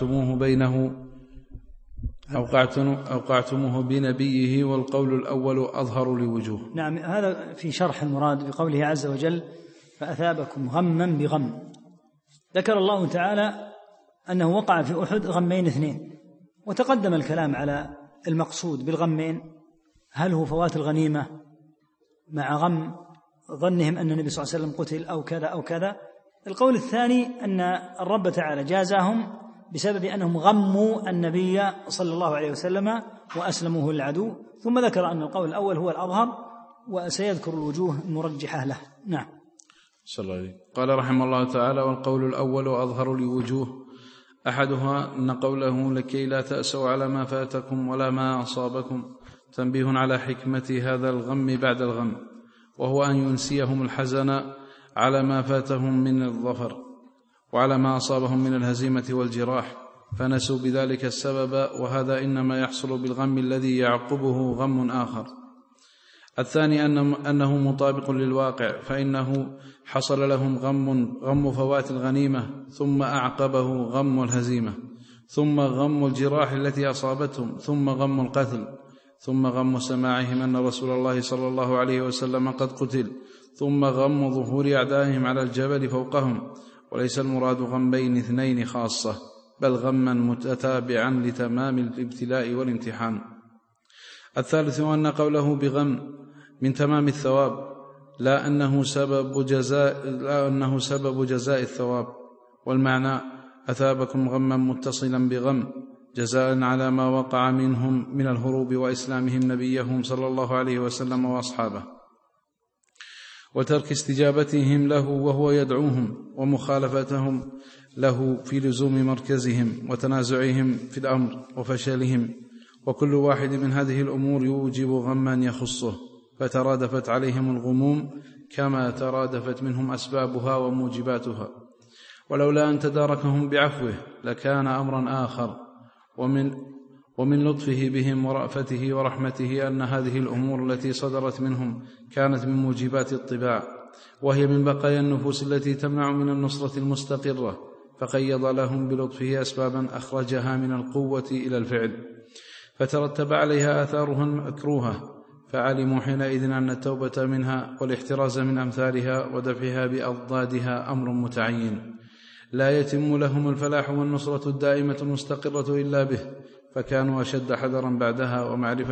أوقعتموه بنبيه، والقول الأول أظهر لوجوه. نعم، هذا في شرح المراد بقوله عز وجل: فأثابكم غما بغم. ذكر الله تعالى أنه وقع في أحد غمين اثنين، وتقدم الكلام على المقصود بالغمين، هل هو فوات الغنيمة مع غم ظنهم أن النبي صلى الله عليه وسلم قتل أو كذا أو كذا. القول الثاني أن الرب تعالى جازاهم بسبب أنهم غموا النبي صلى الله عليه وسلم وأسلموه للعدو، ثم ذكر أن القول الأول هو الأظهر، وسيذكر الوجوه المرجحة له. نعم. صلى الله عليه. قال رحمه الله تعالى: والقول الأول أظهر لوجوه، أحدها أن قوله لكي لا تأسوا على ما فاتكم ولا ما أصابكم تنبيه على حكمة هذا الغم بعد الغم، وهو أن ينسيهم الحزن على ما فاتهم من الظفر وعلى ما أصابهم من الهزيمة والجراح، فنسوا بذلك السبب، وهذا إنما يحصل بالغم الذي يعقبه غم آخر. الثاني أنه مطابق للواقع، فإنه حصل لهم غم فوات الغنيمة، ثم أعقبه غم الهزيمة، ظم غم الجراح التي أصابتهم، ثم غم القتل، ثم غم سماعهم أن رسول الله صلى الله عليه وسلم قد قتل، ثم غم ظهور أعدائهم على الجبل فوقهم. وليس المراد غمين اثنين خاصة، بل غما متتابعا لتمام الابتلاء والامتحان. الثالث أن قوله بغم من تمام الثواب، لا أنه سبب جزاء الثواب، والمعنى أثابكم غما متصلا بغم جزاء على ما وقع منهم من الهروب وإسلامهم نبيهم صلى الله عليه وسلم وأصحابه، وترك استجابتهم له وهو يدعوهم، ومخالفتهم له في لزوم مركزهم، وتنازعهم في الأمر وفشلهم. وكل واحد من هذه الأمور يوجب غما يخصه، فترادفت عليهم الغموم كما ترادفت منهم أسبابها وموجباتها. ولولا أن تداركهم بعفوه لكان أمرا آخر. ومن لطفه بهم ورأفته ورحمته أن هذه الأمور التي صدرت منهم كانت من موجبات الطباع، وهي من بقايا النفوس التي تمنع من النصرة المستقرة، فقيض لهم بلطفه أسبابا أخرجها من القوة إلى الفعل، فترتب عليها آثارها المكروهة، فعلموا حينئذ أن التوبة منها والاحتراز من أمثالها ودفعها بأضدادها أمر متعين، لا يتم لهم الفلاح والنصرة الدائمة المستقرة إلا به، فكانوا أشد حذرا بعدها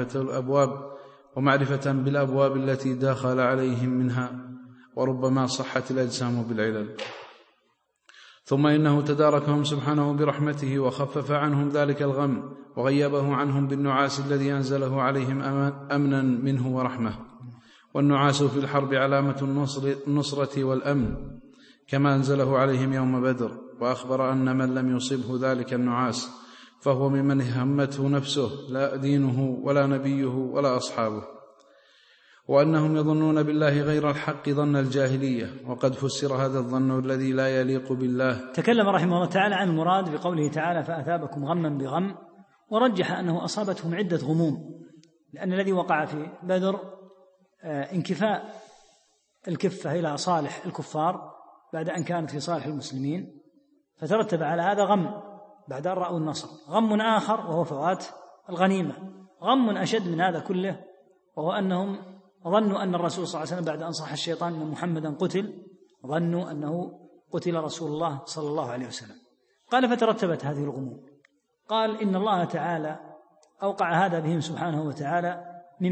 ومعرفة بالأبواب التي داخل عليهم منها، وربما صحت الأجسام بالعلل. ثم إنه تداركهم سبحانه برحمته وخفف عنهم ذلك الغم، وغيبه عنهم بالنعاس الذي أنزله عليهم أمنا منه ورحمة. والنعاس في الحرب علامة النصرة والأمن، كما أنزله عليهم يوم بدر، وأخبر أن من لم يصبه ذلك النعاس فهو ممن همته نفسه، لا دينه ولا نبيه ولا أصحابه، وأنهم يظنون بالله غير الحق ظن الجاهلية، وقد فسر هذا الظن الذي لا يليق بالله. تكلم رحمه الله تعالى عن المراد بقوله تعالى فأثابكم غما بغم، ورجح أنه أصابتهم عدة غموم، لأن الذي وقع في بدر انكفاء الكفة إلى صالح الكفار بعد أن كانت في صالح المسلمين، فترتب على هذا غم بعد أن رأوا النصر. غم آخر وهو فوات الغنيمة. غم أشد من هذا كله وهو أنهم ظنوا أن الرسول صلى الله عليه وسلم بعد أن صح الشيطان أن محمدا قتل، ظنوا أنه قتل رسول الله صلى الله عليه وسلم. قال فترتبت هذه الغموم. قال إن الله تعالى أوقع هذا بهم سبحانه وتعالى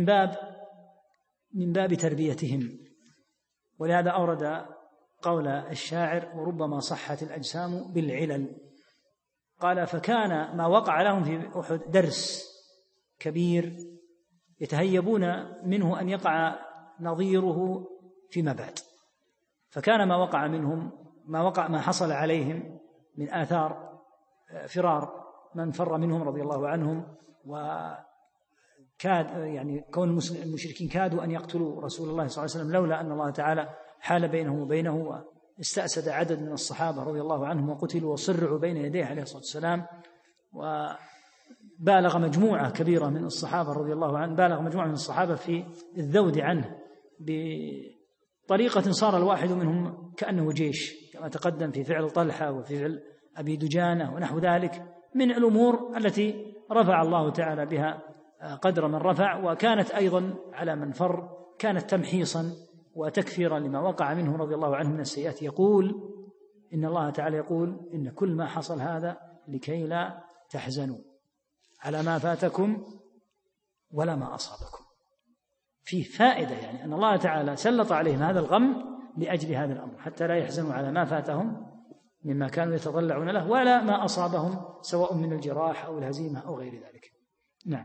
من باب تربيتهم، ولهذا أورد قول الشاعر وربما صحت الأجسام بالعلل. قال فكان ما وقع لهم في أحد درس كبير يتهيبون منه أن يقع نظيره فيما بعد، فكان ما وقع منهم ما حصل عليهم من آثار فرار من فر منهم رضي الله عنهم يعني كون المشركين كادوا أن يقتلوا رسول الله صلى الله عليه وسلم لولا أن الله تعالى حال بينهم وبينه، واستأسد عدد من الصحابة رضي الله عنهم وقتلوا وصرعوا بين يديه عليه الصلاة والسلام. وبالغ مجموعة كبيرة من الصحابة رضي الله عنهم، بالغ مجموعة من الصحابة في الذود عنه بطريقة صار الواحد منهم كأنه جيش، كما تقدم في فعل طلحة وفي فعل أبي دجانة ونحو ذلك من الأمور التي رفع الله تعالى بها قدر من رفع، وكانت أيضا على من فر كانت تمحيصا وتكفيرا لما وقع منه رضي الله عنه من السيئات. يقول إن الله تعالى يقول إن كل ما حصل هذا لكي لا تحزنوا على ما فاتكم ولا ما أصابكم. فيه فائدة، يعني أن الله تعالى سلط عليهم هذا الغم لأجل هذا الأمر حتى لا يحزنوا على ما فاتهم مما كانوا يتضلعون له ولا ما أصابهم سواء من الجراح أو الهزيمة أو غير ذلك. نعم.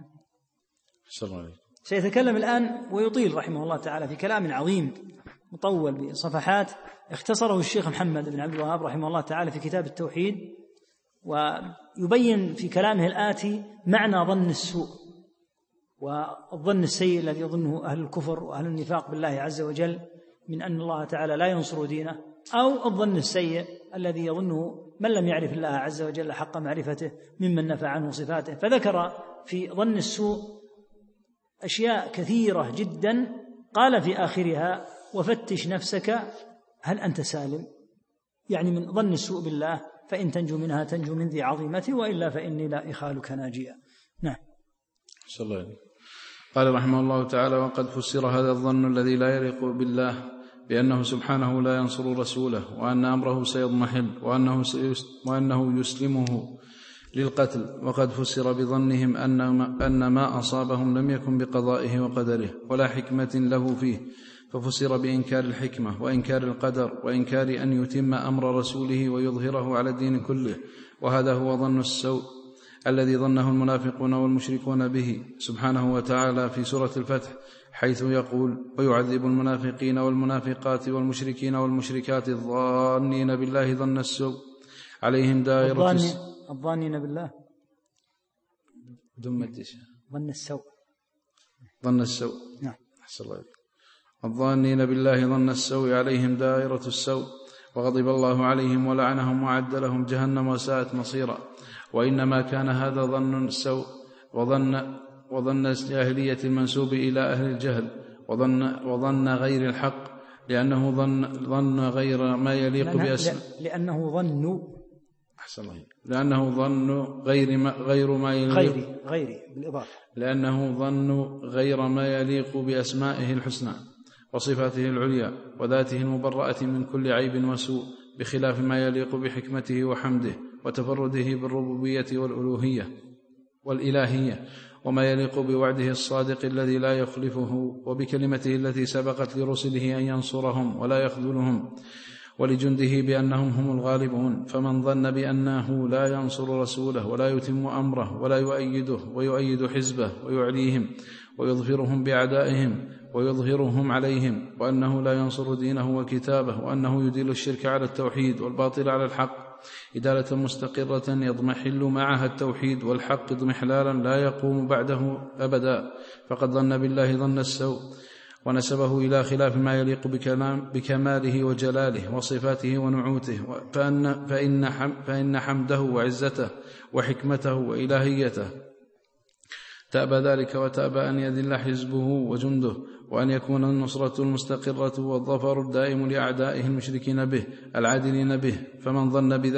سيتكلم الآن ويطيل رحمه الله تعالى في كلام عظيم مطول بصفحات اختصره الشيخ محمد بن عبد الوهاب رحمه الله تعالى في كتاب التوحيد، ويبين في كلامه الآتي معنى ظن السوء والظن السيء الذي يظنه أهل الكفر وأهل النفاق بالله عز وجل من أن الله تعالى لا ينصر دينه، أو الظن السيء الذي يظنه من لم يعرف الله عز وجل حق معرفته ممن نفى عنه صفاته. فذكر في ظن السوء أشياء كثيرة جدا، قال في آخرها وفتش نفسك هل أنت سالم، يعني من ظن السوء بالله فإن تنجو منها تنجو من ذي عظيمة وإلا فإني لا إخالك ناجيا. نعم. قال رحمه الله تعالى وقد فسر هذا الظن الذي لا يليق بالله بأنه سبحانه لا ينصر رسوله وأن أمره سيضمحل وأنه يسلمه للقتل، وقد فسر بظنهم أن ما أصابهم لم يكن بقضائه وقدره ولا حكمة له فيه، ففسر بإنكار الحكمة وإنكار القدر وإنكار أن يتم أمر رسوله ويظهره على الدين كله. وهذا هو ظن السوء الذي ظنه المنافقون والمشركون به سبحانه وتعالى في سورة الفتح، حيث يقول ويعذب المنافقين والمنافقات والمشركين والمشركات الظانين بالله ظن السوء عليهم دائرة الظانين بالله ظن السوء نعم. الظانين بالله ظن السوء عليهم دائرة السوء، وغضب الله عليهم ولعنهم وعد لهم جهنم وساءت مصيرا. وإنما كان هذا ظن السوء وظن الجاهلية المنسوب إلى أهل الجهل وظن غير الحق، لأنه ظن غير ما يليق بأسماء، لأنه ظن غير ما يليق بالإضافة، لأنه ظن غير ما يليق بأسمائه الحسنى وصفاته العليا وذاته المبرأة من كل عيب وسوء، بخلاف ما يليق بحكمته وحمده وتفرده بالربوبية والألوهية والإلهية، وما يليق بوعده الصادق الذي لا يخلفه، وبكلمته التي سبقت لرسله أن ينصرهم ولا يخذلهم، ولجنده بأنهم هم الغالبون. فمن ظن بأنه لا ينصر رسوله ولا يتم أمره ولا يؤيده ويؤيد حزبه ويعليهم ويظفرهم بأعدائهم ويظهرهم عليهم، وأنه لا ينصر دينه وكتابه، وأنه يدل الشرك على التوحيد والباطل على الحق إدالة مستقرة يضمحل معها التوحيد والحق اضمحلالا لا يقوم بعده أبدا، فقد ظن بالله ظن السوء ونسبه إلى خلاف ما يليق بكماله وجلاله وصفاته ونعوته، فإن حمده وعزته وحكمته وإلهيته تأبى ذلك، وتأبى أن يذل حزبه وجنده، وأن يكون النصرة المستقرة والظفر الدائم لأعدائه المشركين به العادلين به. فمن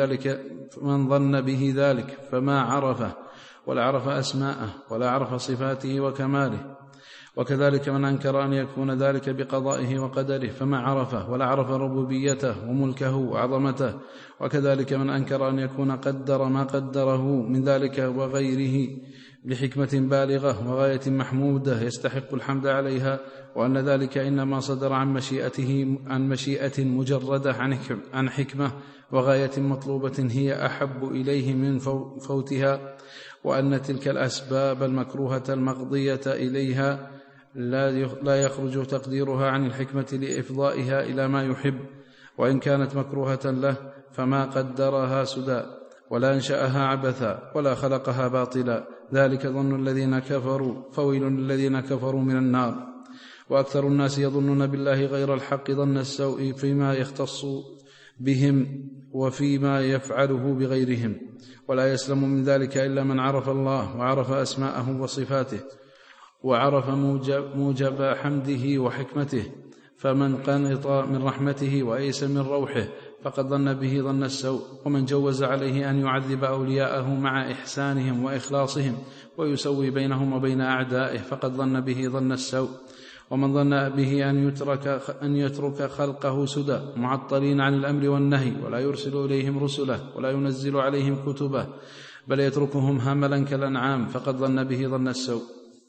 ظن به ذلك فما عرفه ولا عرف أسماءه ولا عرف صفاته وكماله. وكذلك من أنكر أن يكون ذلك بقضائه وقدره فما عرفه ولا عرف ربوبيته وملكه وعظمته. وكذلك من أنكر أن يكون قدر ما قدره من ذلك وغيره لحكمة بالغة وغاية محمودة يستحق الحمد عليها، وأن ذلك إنما صدر عن مشيئة مجردة عن حكمة وغاية مطلوبة هي أحب إليه من فوتها، وأن تلك الأسباب المكروهة المقضية إليها لا يخرج تقديرها عن الحكمة لإفضائها إلى ما يحب، وإن كانت مكروهة له فما قدرها سدى. ولا أنشأها عبثا ولا خلقها باطلا، ذلك ظن الذين كفروا، فويل للذين كفروا من النار. وأكثر الناس يظنون بالله غير الحق ظن السوء فيما يختص بهم وفيما يفعله بغيرهم، ولا يسلم من ذلك إلا من عرف الله وعرف أسماءه وصفاته وعرف موجب حمده وحكمته. فمن قنط من رحمته وأيس من روحه فقد ظن به ظن السوء. ومن جوز عليه أن يعذب أولياءه مع إحسانهم وإخلاصهم ويسوي بينهم وبين أعدائه فقد ظن به ظن السوء. ومن ظن به أن يترك خلقه سدى معطلين عن الأمر والنهي ولا يرسل إليهم رسله ولا ينزل عليهم كتبه بل يتركهم هملا كالأنعام فقد ظن به ظن السوء.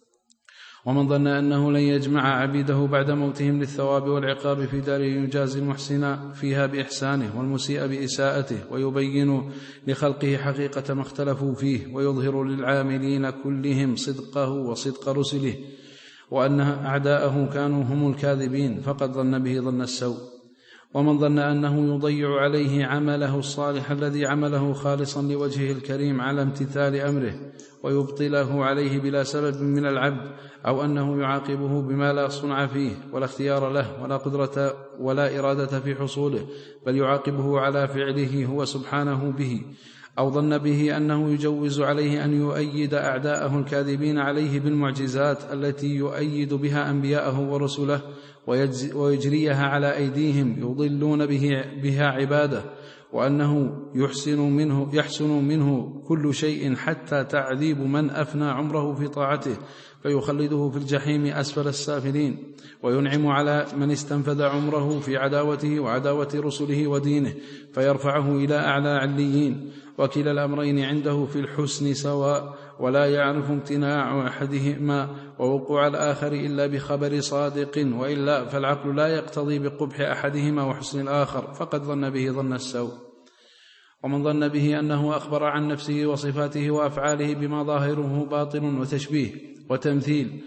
ومن ظن أنه لن يجمع عبيده بعد موتهم للثواب والعقاب في داره يجازي المحسن فيها بإحسانه والمسيء بإساءته ويبين لخلقه حقيقة ما اختلفوا فيه ويظهر للعاملين كلهم صدقه وصدق رسله وأن أعداءه كانوا هم الكاذبين فقد ظن به ظن السوء. ومن ظن أنه يضيع عليه عمله الصالح الذي عمله خالصا لوجهه الكريم على امتثال أمره ويبطله عليه بلا سبب من العبد، أو أنه يعاقبه بما لا صنع فيه ولا اختيار له ولا قدرة ولا إرادة في حصوله، بل يعاقبه على فعله هو سبحانه به، أو ظن به أنه يجوز عليه أن يؤيد أعداءه الكاذبين عليه بالمعجزات التي يؤيد بها أنبياءه ورسله ويجريها على أيديهم يضلون بها عباده، وأنه يحسن منه كل شيء حتى تعذيب من أفنى عمره في طاعته فيخلده في الجحيم أسفل السافلين، وينعم على من استنفذ عمره في عداوته وعداوة رسله ودينه فيرفعه إلى أعلى عليين. وكلا الأمرين عنده في الحسن سواء، ولا يعرف امتناع أحدهما ووقوع الآخر إلا بخبر صادق، وإلا فالعقل لا يقتضي بقبح أحدهما وحسن الآخر فقد ظن به ظن السوء. ومن ظن به أنه أخبر عن نفسه وصفاته وأفعاله بما ظاهره باطل وتشبيه وتمثيل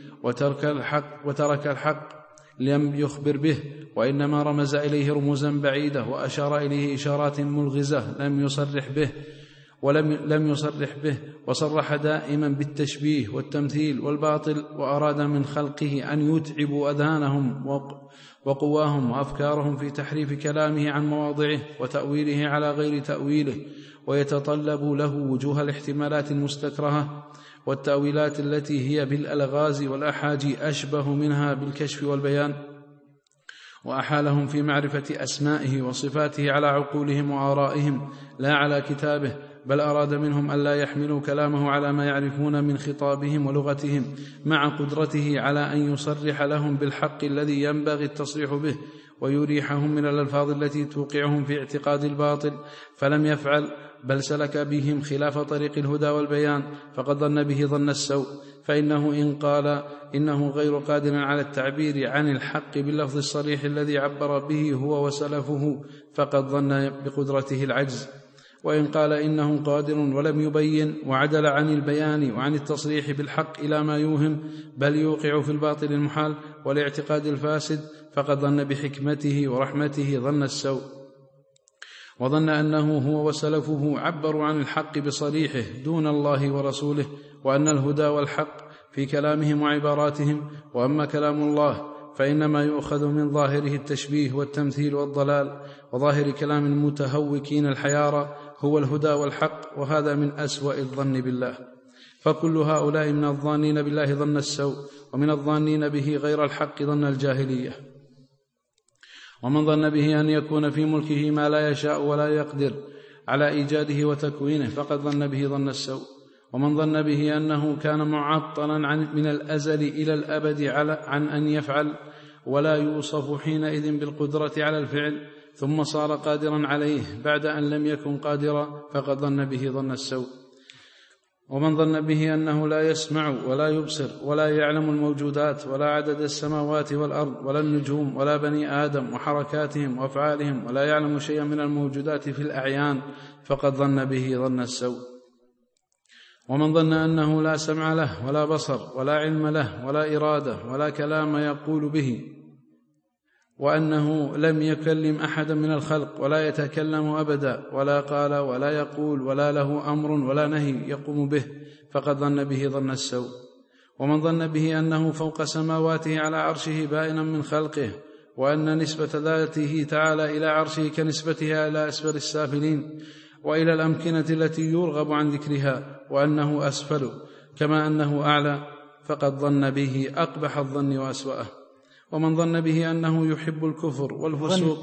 وترك الحق لم يخبر به، وإنما رمز إليه رموزا بعيدة وأشار إليه إشارات ملغزة لم يصرح به وصرح دائما بالتشبيه والتمثيل والباطل، وأراد من خلقه أن يتعبوا أذهانهم وقواهم وأفكارهم في تحريف كلامه عن مواضعه وتأويله على غير تأويله، ويتطلب له وجوه الاحتمالات المستكرهة والتأويلات التي هي بالألغاز والأحاجي أشبه منها بالكشف والبيان، وأحالهم في معرفة أسمائه وصفاته على عقولهم وآرائهم لا على كتابه، بل أراد منهم ألا يحملوا كلامه على ما يعرفون من خطابهم ولغتهم، مع قدرته على أن يصرح لهم بالحق الذي ينبغي التصريح به ويريحهم من الألفاظ التي توقعهم في اعتقاد الباطل، فلم يفعل بل سلك بهم خلاف طريق الهدى والبيان فقد ظن به ظن السوء. فإنه إن قال إنه غير قادر على التعبير عن الحق باللفظ الصريح الذي عبر به هو وسلفه فقد ظن بقدرته العجز، وإن قال إنه قادر ولم يبين وعدل عن البيان وعن التصريح بالحق إلى ما يوهم بل يوقع في الباطل المحال والاعتقاد الفاسد فقد ظن بحكمته ورحمته ظن السوء. وظن أنه هو وسلفه عبروا عن الحق بصريحه دون الله ورسوله، وأن الهدى والحق في كلامهم وعباراتهم، وأما كلام الله فإنما يؤخذ من ظاهره التشبيه والتمثيل والضلال، وظاهر كلام المتهوكين الحيارى هو الهدى والحق، وهذا من أسوأ الظن بالله. فكل هؤلاء من الظانين بالله ظن السوء، ومن الظانين به غير الحق ظن الجاهلية. ومن ظن به أن يكون في ملكه ما لا يشاء ولا يقدر على إيجاده وتكوينه فقد ظن به ظن السوء. ومن ظن به أنه كان معطلا من الأزل إلى الأبد عن أن يفعل ولا يوصف حينئذ بالقدرة على الفعل ثم صار قادرا عليه بعد أن لم يكن قادرا فقد ظن به ظن السوء. ومن ظن به أنه لا يسمع ولا يبصر ولا يعلم الموجودات ولا عدد السماوات والأرض ولا النجوم ولا بني آدم وحركاتهم وأفعالهم ولا يعلم شيئا من الموجودات في الأعيان فقد ظن به ظن السوء. ومن ظن أنه لا سمع له ولا بصر ولا علم له ولا إرادة ولا كلام يقول به وأنه لم يكلم أحدا من الخلق ولا يتكلم أبدا ولا قال ولا يقول ولا له أمر ولا نهي يقوم به، فقد ظن به ظن السوء. ومن ظن به أنه فوق سماواته على عرشه بائنا من خلقه، وأن نسبة ذاته تعالى إلى عرشه كنسبتها إلى أسفل السافلين وإلى الأمكنة التي يرغب عن ذكرها، وأنه أسفل كما أنه أعلى، فقد ظن به أقبح الظن وأسوأه. ومن ظن به أنه يحب الكفر والفسوق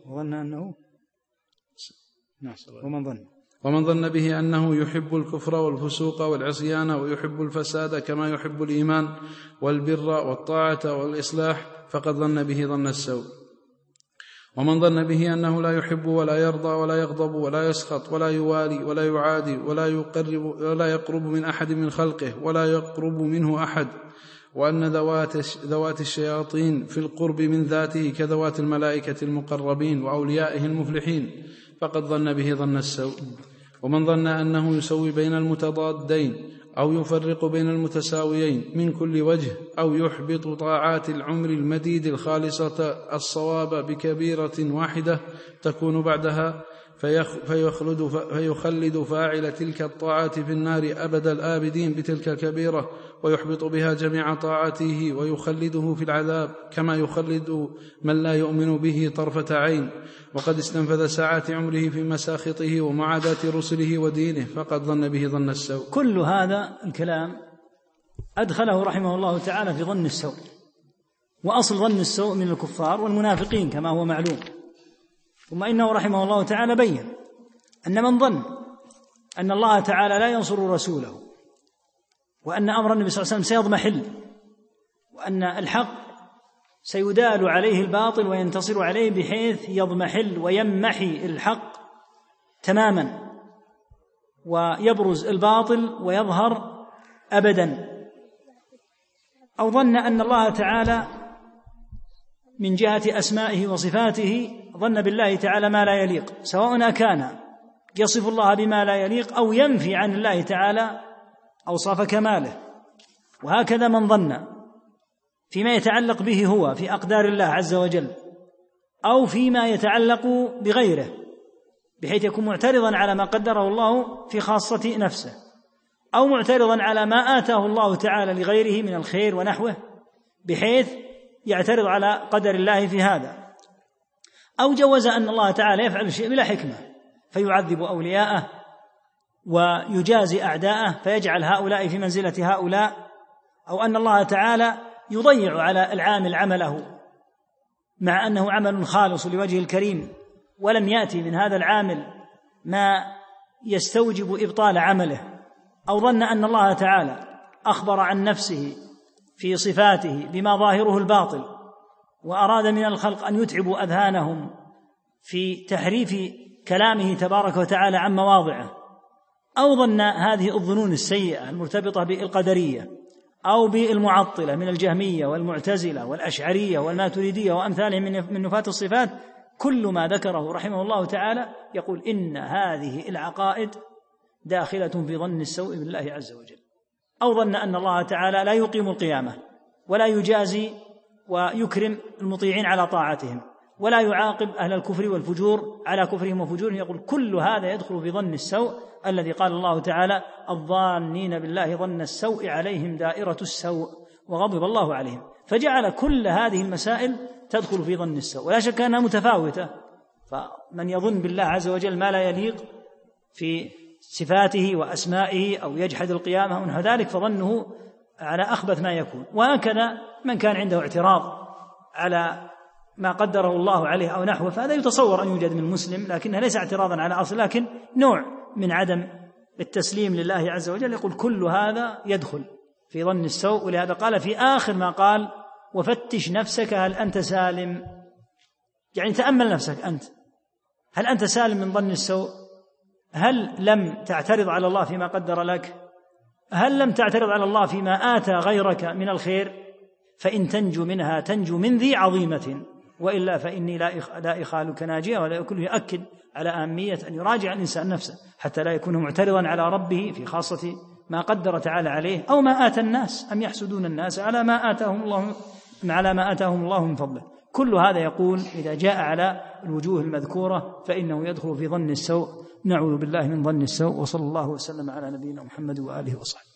ومن ظن به أنه يحب الكفر والفسوق والعصيان ويحب الفساد كما يحب الإيمان والبر والطاعة والإصلاح، فقد ظن به ظن السوء. ومن ظن به أنه لا يحب ولا يرضى ولا يغضب ولا يسخط ولا يوالي ولا يعادي ولا يقرب من أحد من خلقه ولا يقرب منه أحد، وأن ذوات الشياطين في القرب من ذاته كذوات الملائكة المقربين وأوليائه المفلحين، فقد ظن به ظن السوء. ومن ظن أنه يسوي بين المتضادين أو يفرق بين المتساويين من كل وجه، أو يحبط طاعات العمر المديد الخالصة الصواب بكبيرة واحدة تكون بعدها، فيخلد فاعل تلك الطاعات في النار أبد الآبدين بتلك الكبيرة، ويحبط بها جميع طاعته ويخلده في العذاب كما يخلد من لا يؤمن به طرفة عين، وقد استنفذ ساعات عمره في مساخطه ومعاداة رسله ودينه، فقد ظن به ظن السوء. كل هذا الكلام أدخله رحمه الله تعالى في ظن السوء، وأصل ظن السوء من الكفار والمنافقين كما هو معلوم. ثم إنه رحمه الله تعالى بين أن من ظن أن الله تعالى لا ينصر رسوله، وأن أمر النبي صلى الله عليه وسلم سيضمحل، وأن الحق سيدال عليه الباطل وينتصر عليه بحيث يضمحل ويمحي الحق تماما ويبرز الباطل ويظهر أبدا، أو ظن أن الله تعالى من جهة أسمائه وصفاته ظن بالله تعالى ما لا يليق، سواء كان يصف الله بما لا يليق أو ينفي عن الله تعالى أوصاف كماله. وهكذا من ظن فيما يتعلق به هو في أقدار الله عز وجل، أو فيما يتعلق بغيره، بحيث يكون معترضا على ما قدره الله في خاصة نفسه، أو معترضا على ما آتاه الله تعالى لغيره من الخير ونحوه، بحيث يعترض على قدر الله في هذا، أو جوز أن الله تعالى يفعل الشيء بلا حكمة فيعذب أولياءه ويجازي أعداءه فيجعل هؤلاء في منزلة هؤلاء، أو أن الله تعالى يضيع على العامل عمله مع أنه عمل خالص لوجه الكريم، ولم يأتي من هذا العامل ما يستوجب إبطال عمله، أو ظن أن الله تعالى أخبر عن نفسه في صفاته بما ظاهره الباطل، وأراد من الخلق أن يتعبوا أذهانهم في تحريف كلامه تبارك وتعالى عن مواضعه، أو ظن هذه الظنون السيئة المرتبطة بالقدرية أو بالمعطلة من الجهمية والمعتزلة والأشعرية والماتريدية وأمثالهم من نفاة الصفات. كل ما ذكره رحمه الله تعالى يقول إن هذه العقائد داخلة في ظن السوء بالله عز وجل. أو ظن أن الله تعالى لا يقيم القيامة ولا يجازي ويكرم المطيعين على طاعتهم ولا يعاقب أهل الكفر والفجور على كفرهم وفجورهم، يقول كل هذا يدخل في ظن السوء الذي قال الله تعالى الظانين بالله ظن السوء عليهم دائرة السوء وغضب الله عليهم، فجعل كل هذه المسائل تدخل في ظن السوء، ولا شك أنها متفاوتة. فمن يظن بالله عز وجل ما لا يليق في صفاته وأسمائه أو يجحد القيامة ونحو ذلك فظنه على أخبث ما يكون. وهكذا من كان عنده اعتراض على ما قدره الله عليه أو نحوه، فهذا يتصور أن يوجد من مسلم، لكنه ليس اعتراضا على أصل، لكن نوع من عدم التسليم لله عز وجل. يقول كل هذا يدخل في ظن السوء. ولهذا قال في آخر ما قال وفتش نفسك هل أنت سالم، يعني تأمل نفسك أنت، هل أنت سالم من ظن السوء؟ هل لم تعترض على الله فيما قدر لك؟ هل لم تعترض على الله فيما آتى غيرك من الخير؟ فإن تنجو منها تنجو من ذي عظيمة، وإلا فإني لا إخالك ناجية. ولا يكون يؤكد على أهمية أن يراجع الإنسان نفسه حتى لا يكون معترضا على ربه في خاصة ما قدر تعالى عليه أو ما آتى الناس، أم يحسدون الناس على ما آتاهم الله من فضله. كل هذا يقول إذا جاء على الوجوه المذكورة فإنه يدخل في ظن السوء، نعوذ بالله من ظن السوء. وصلى الله وسلم على نبينا محمد وآله وصحبه.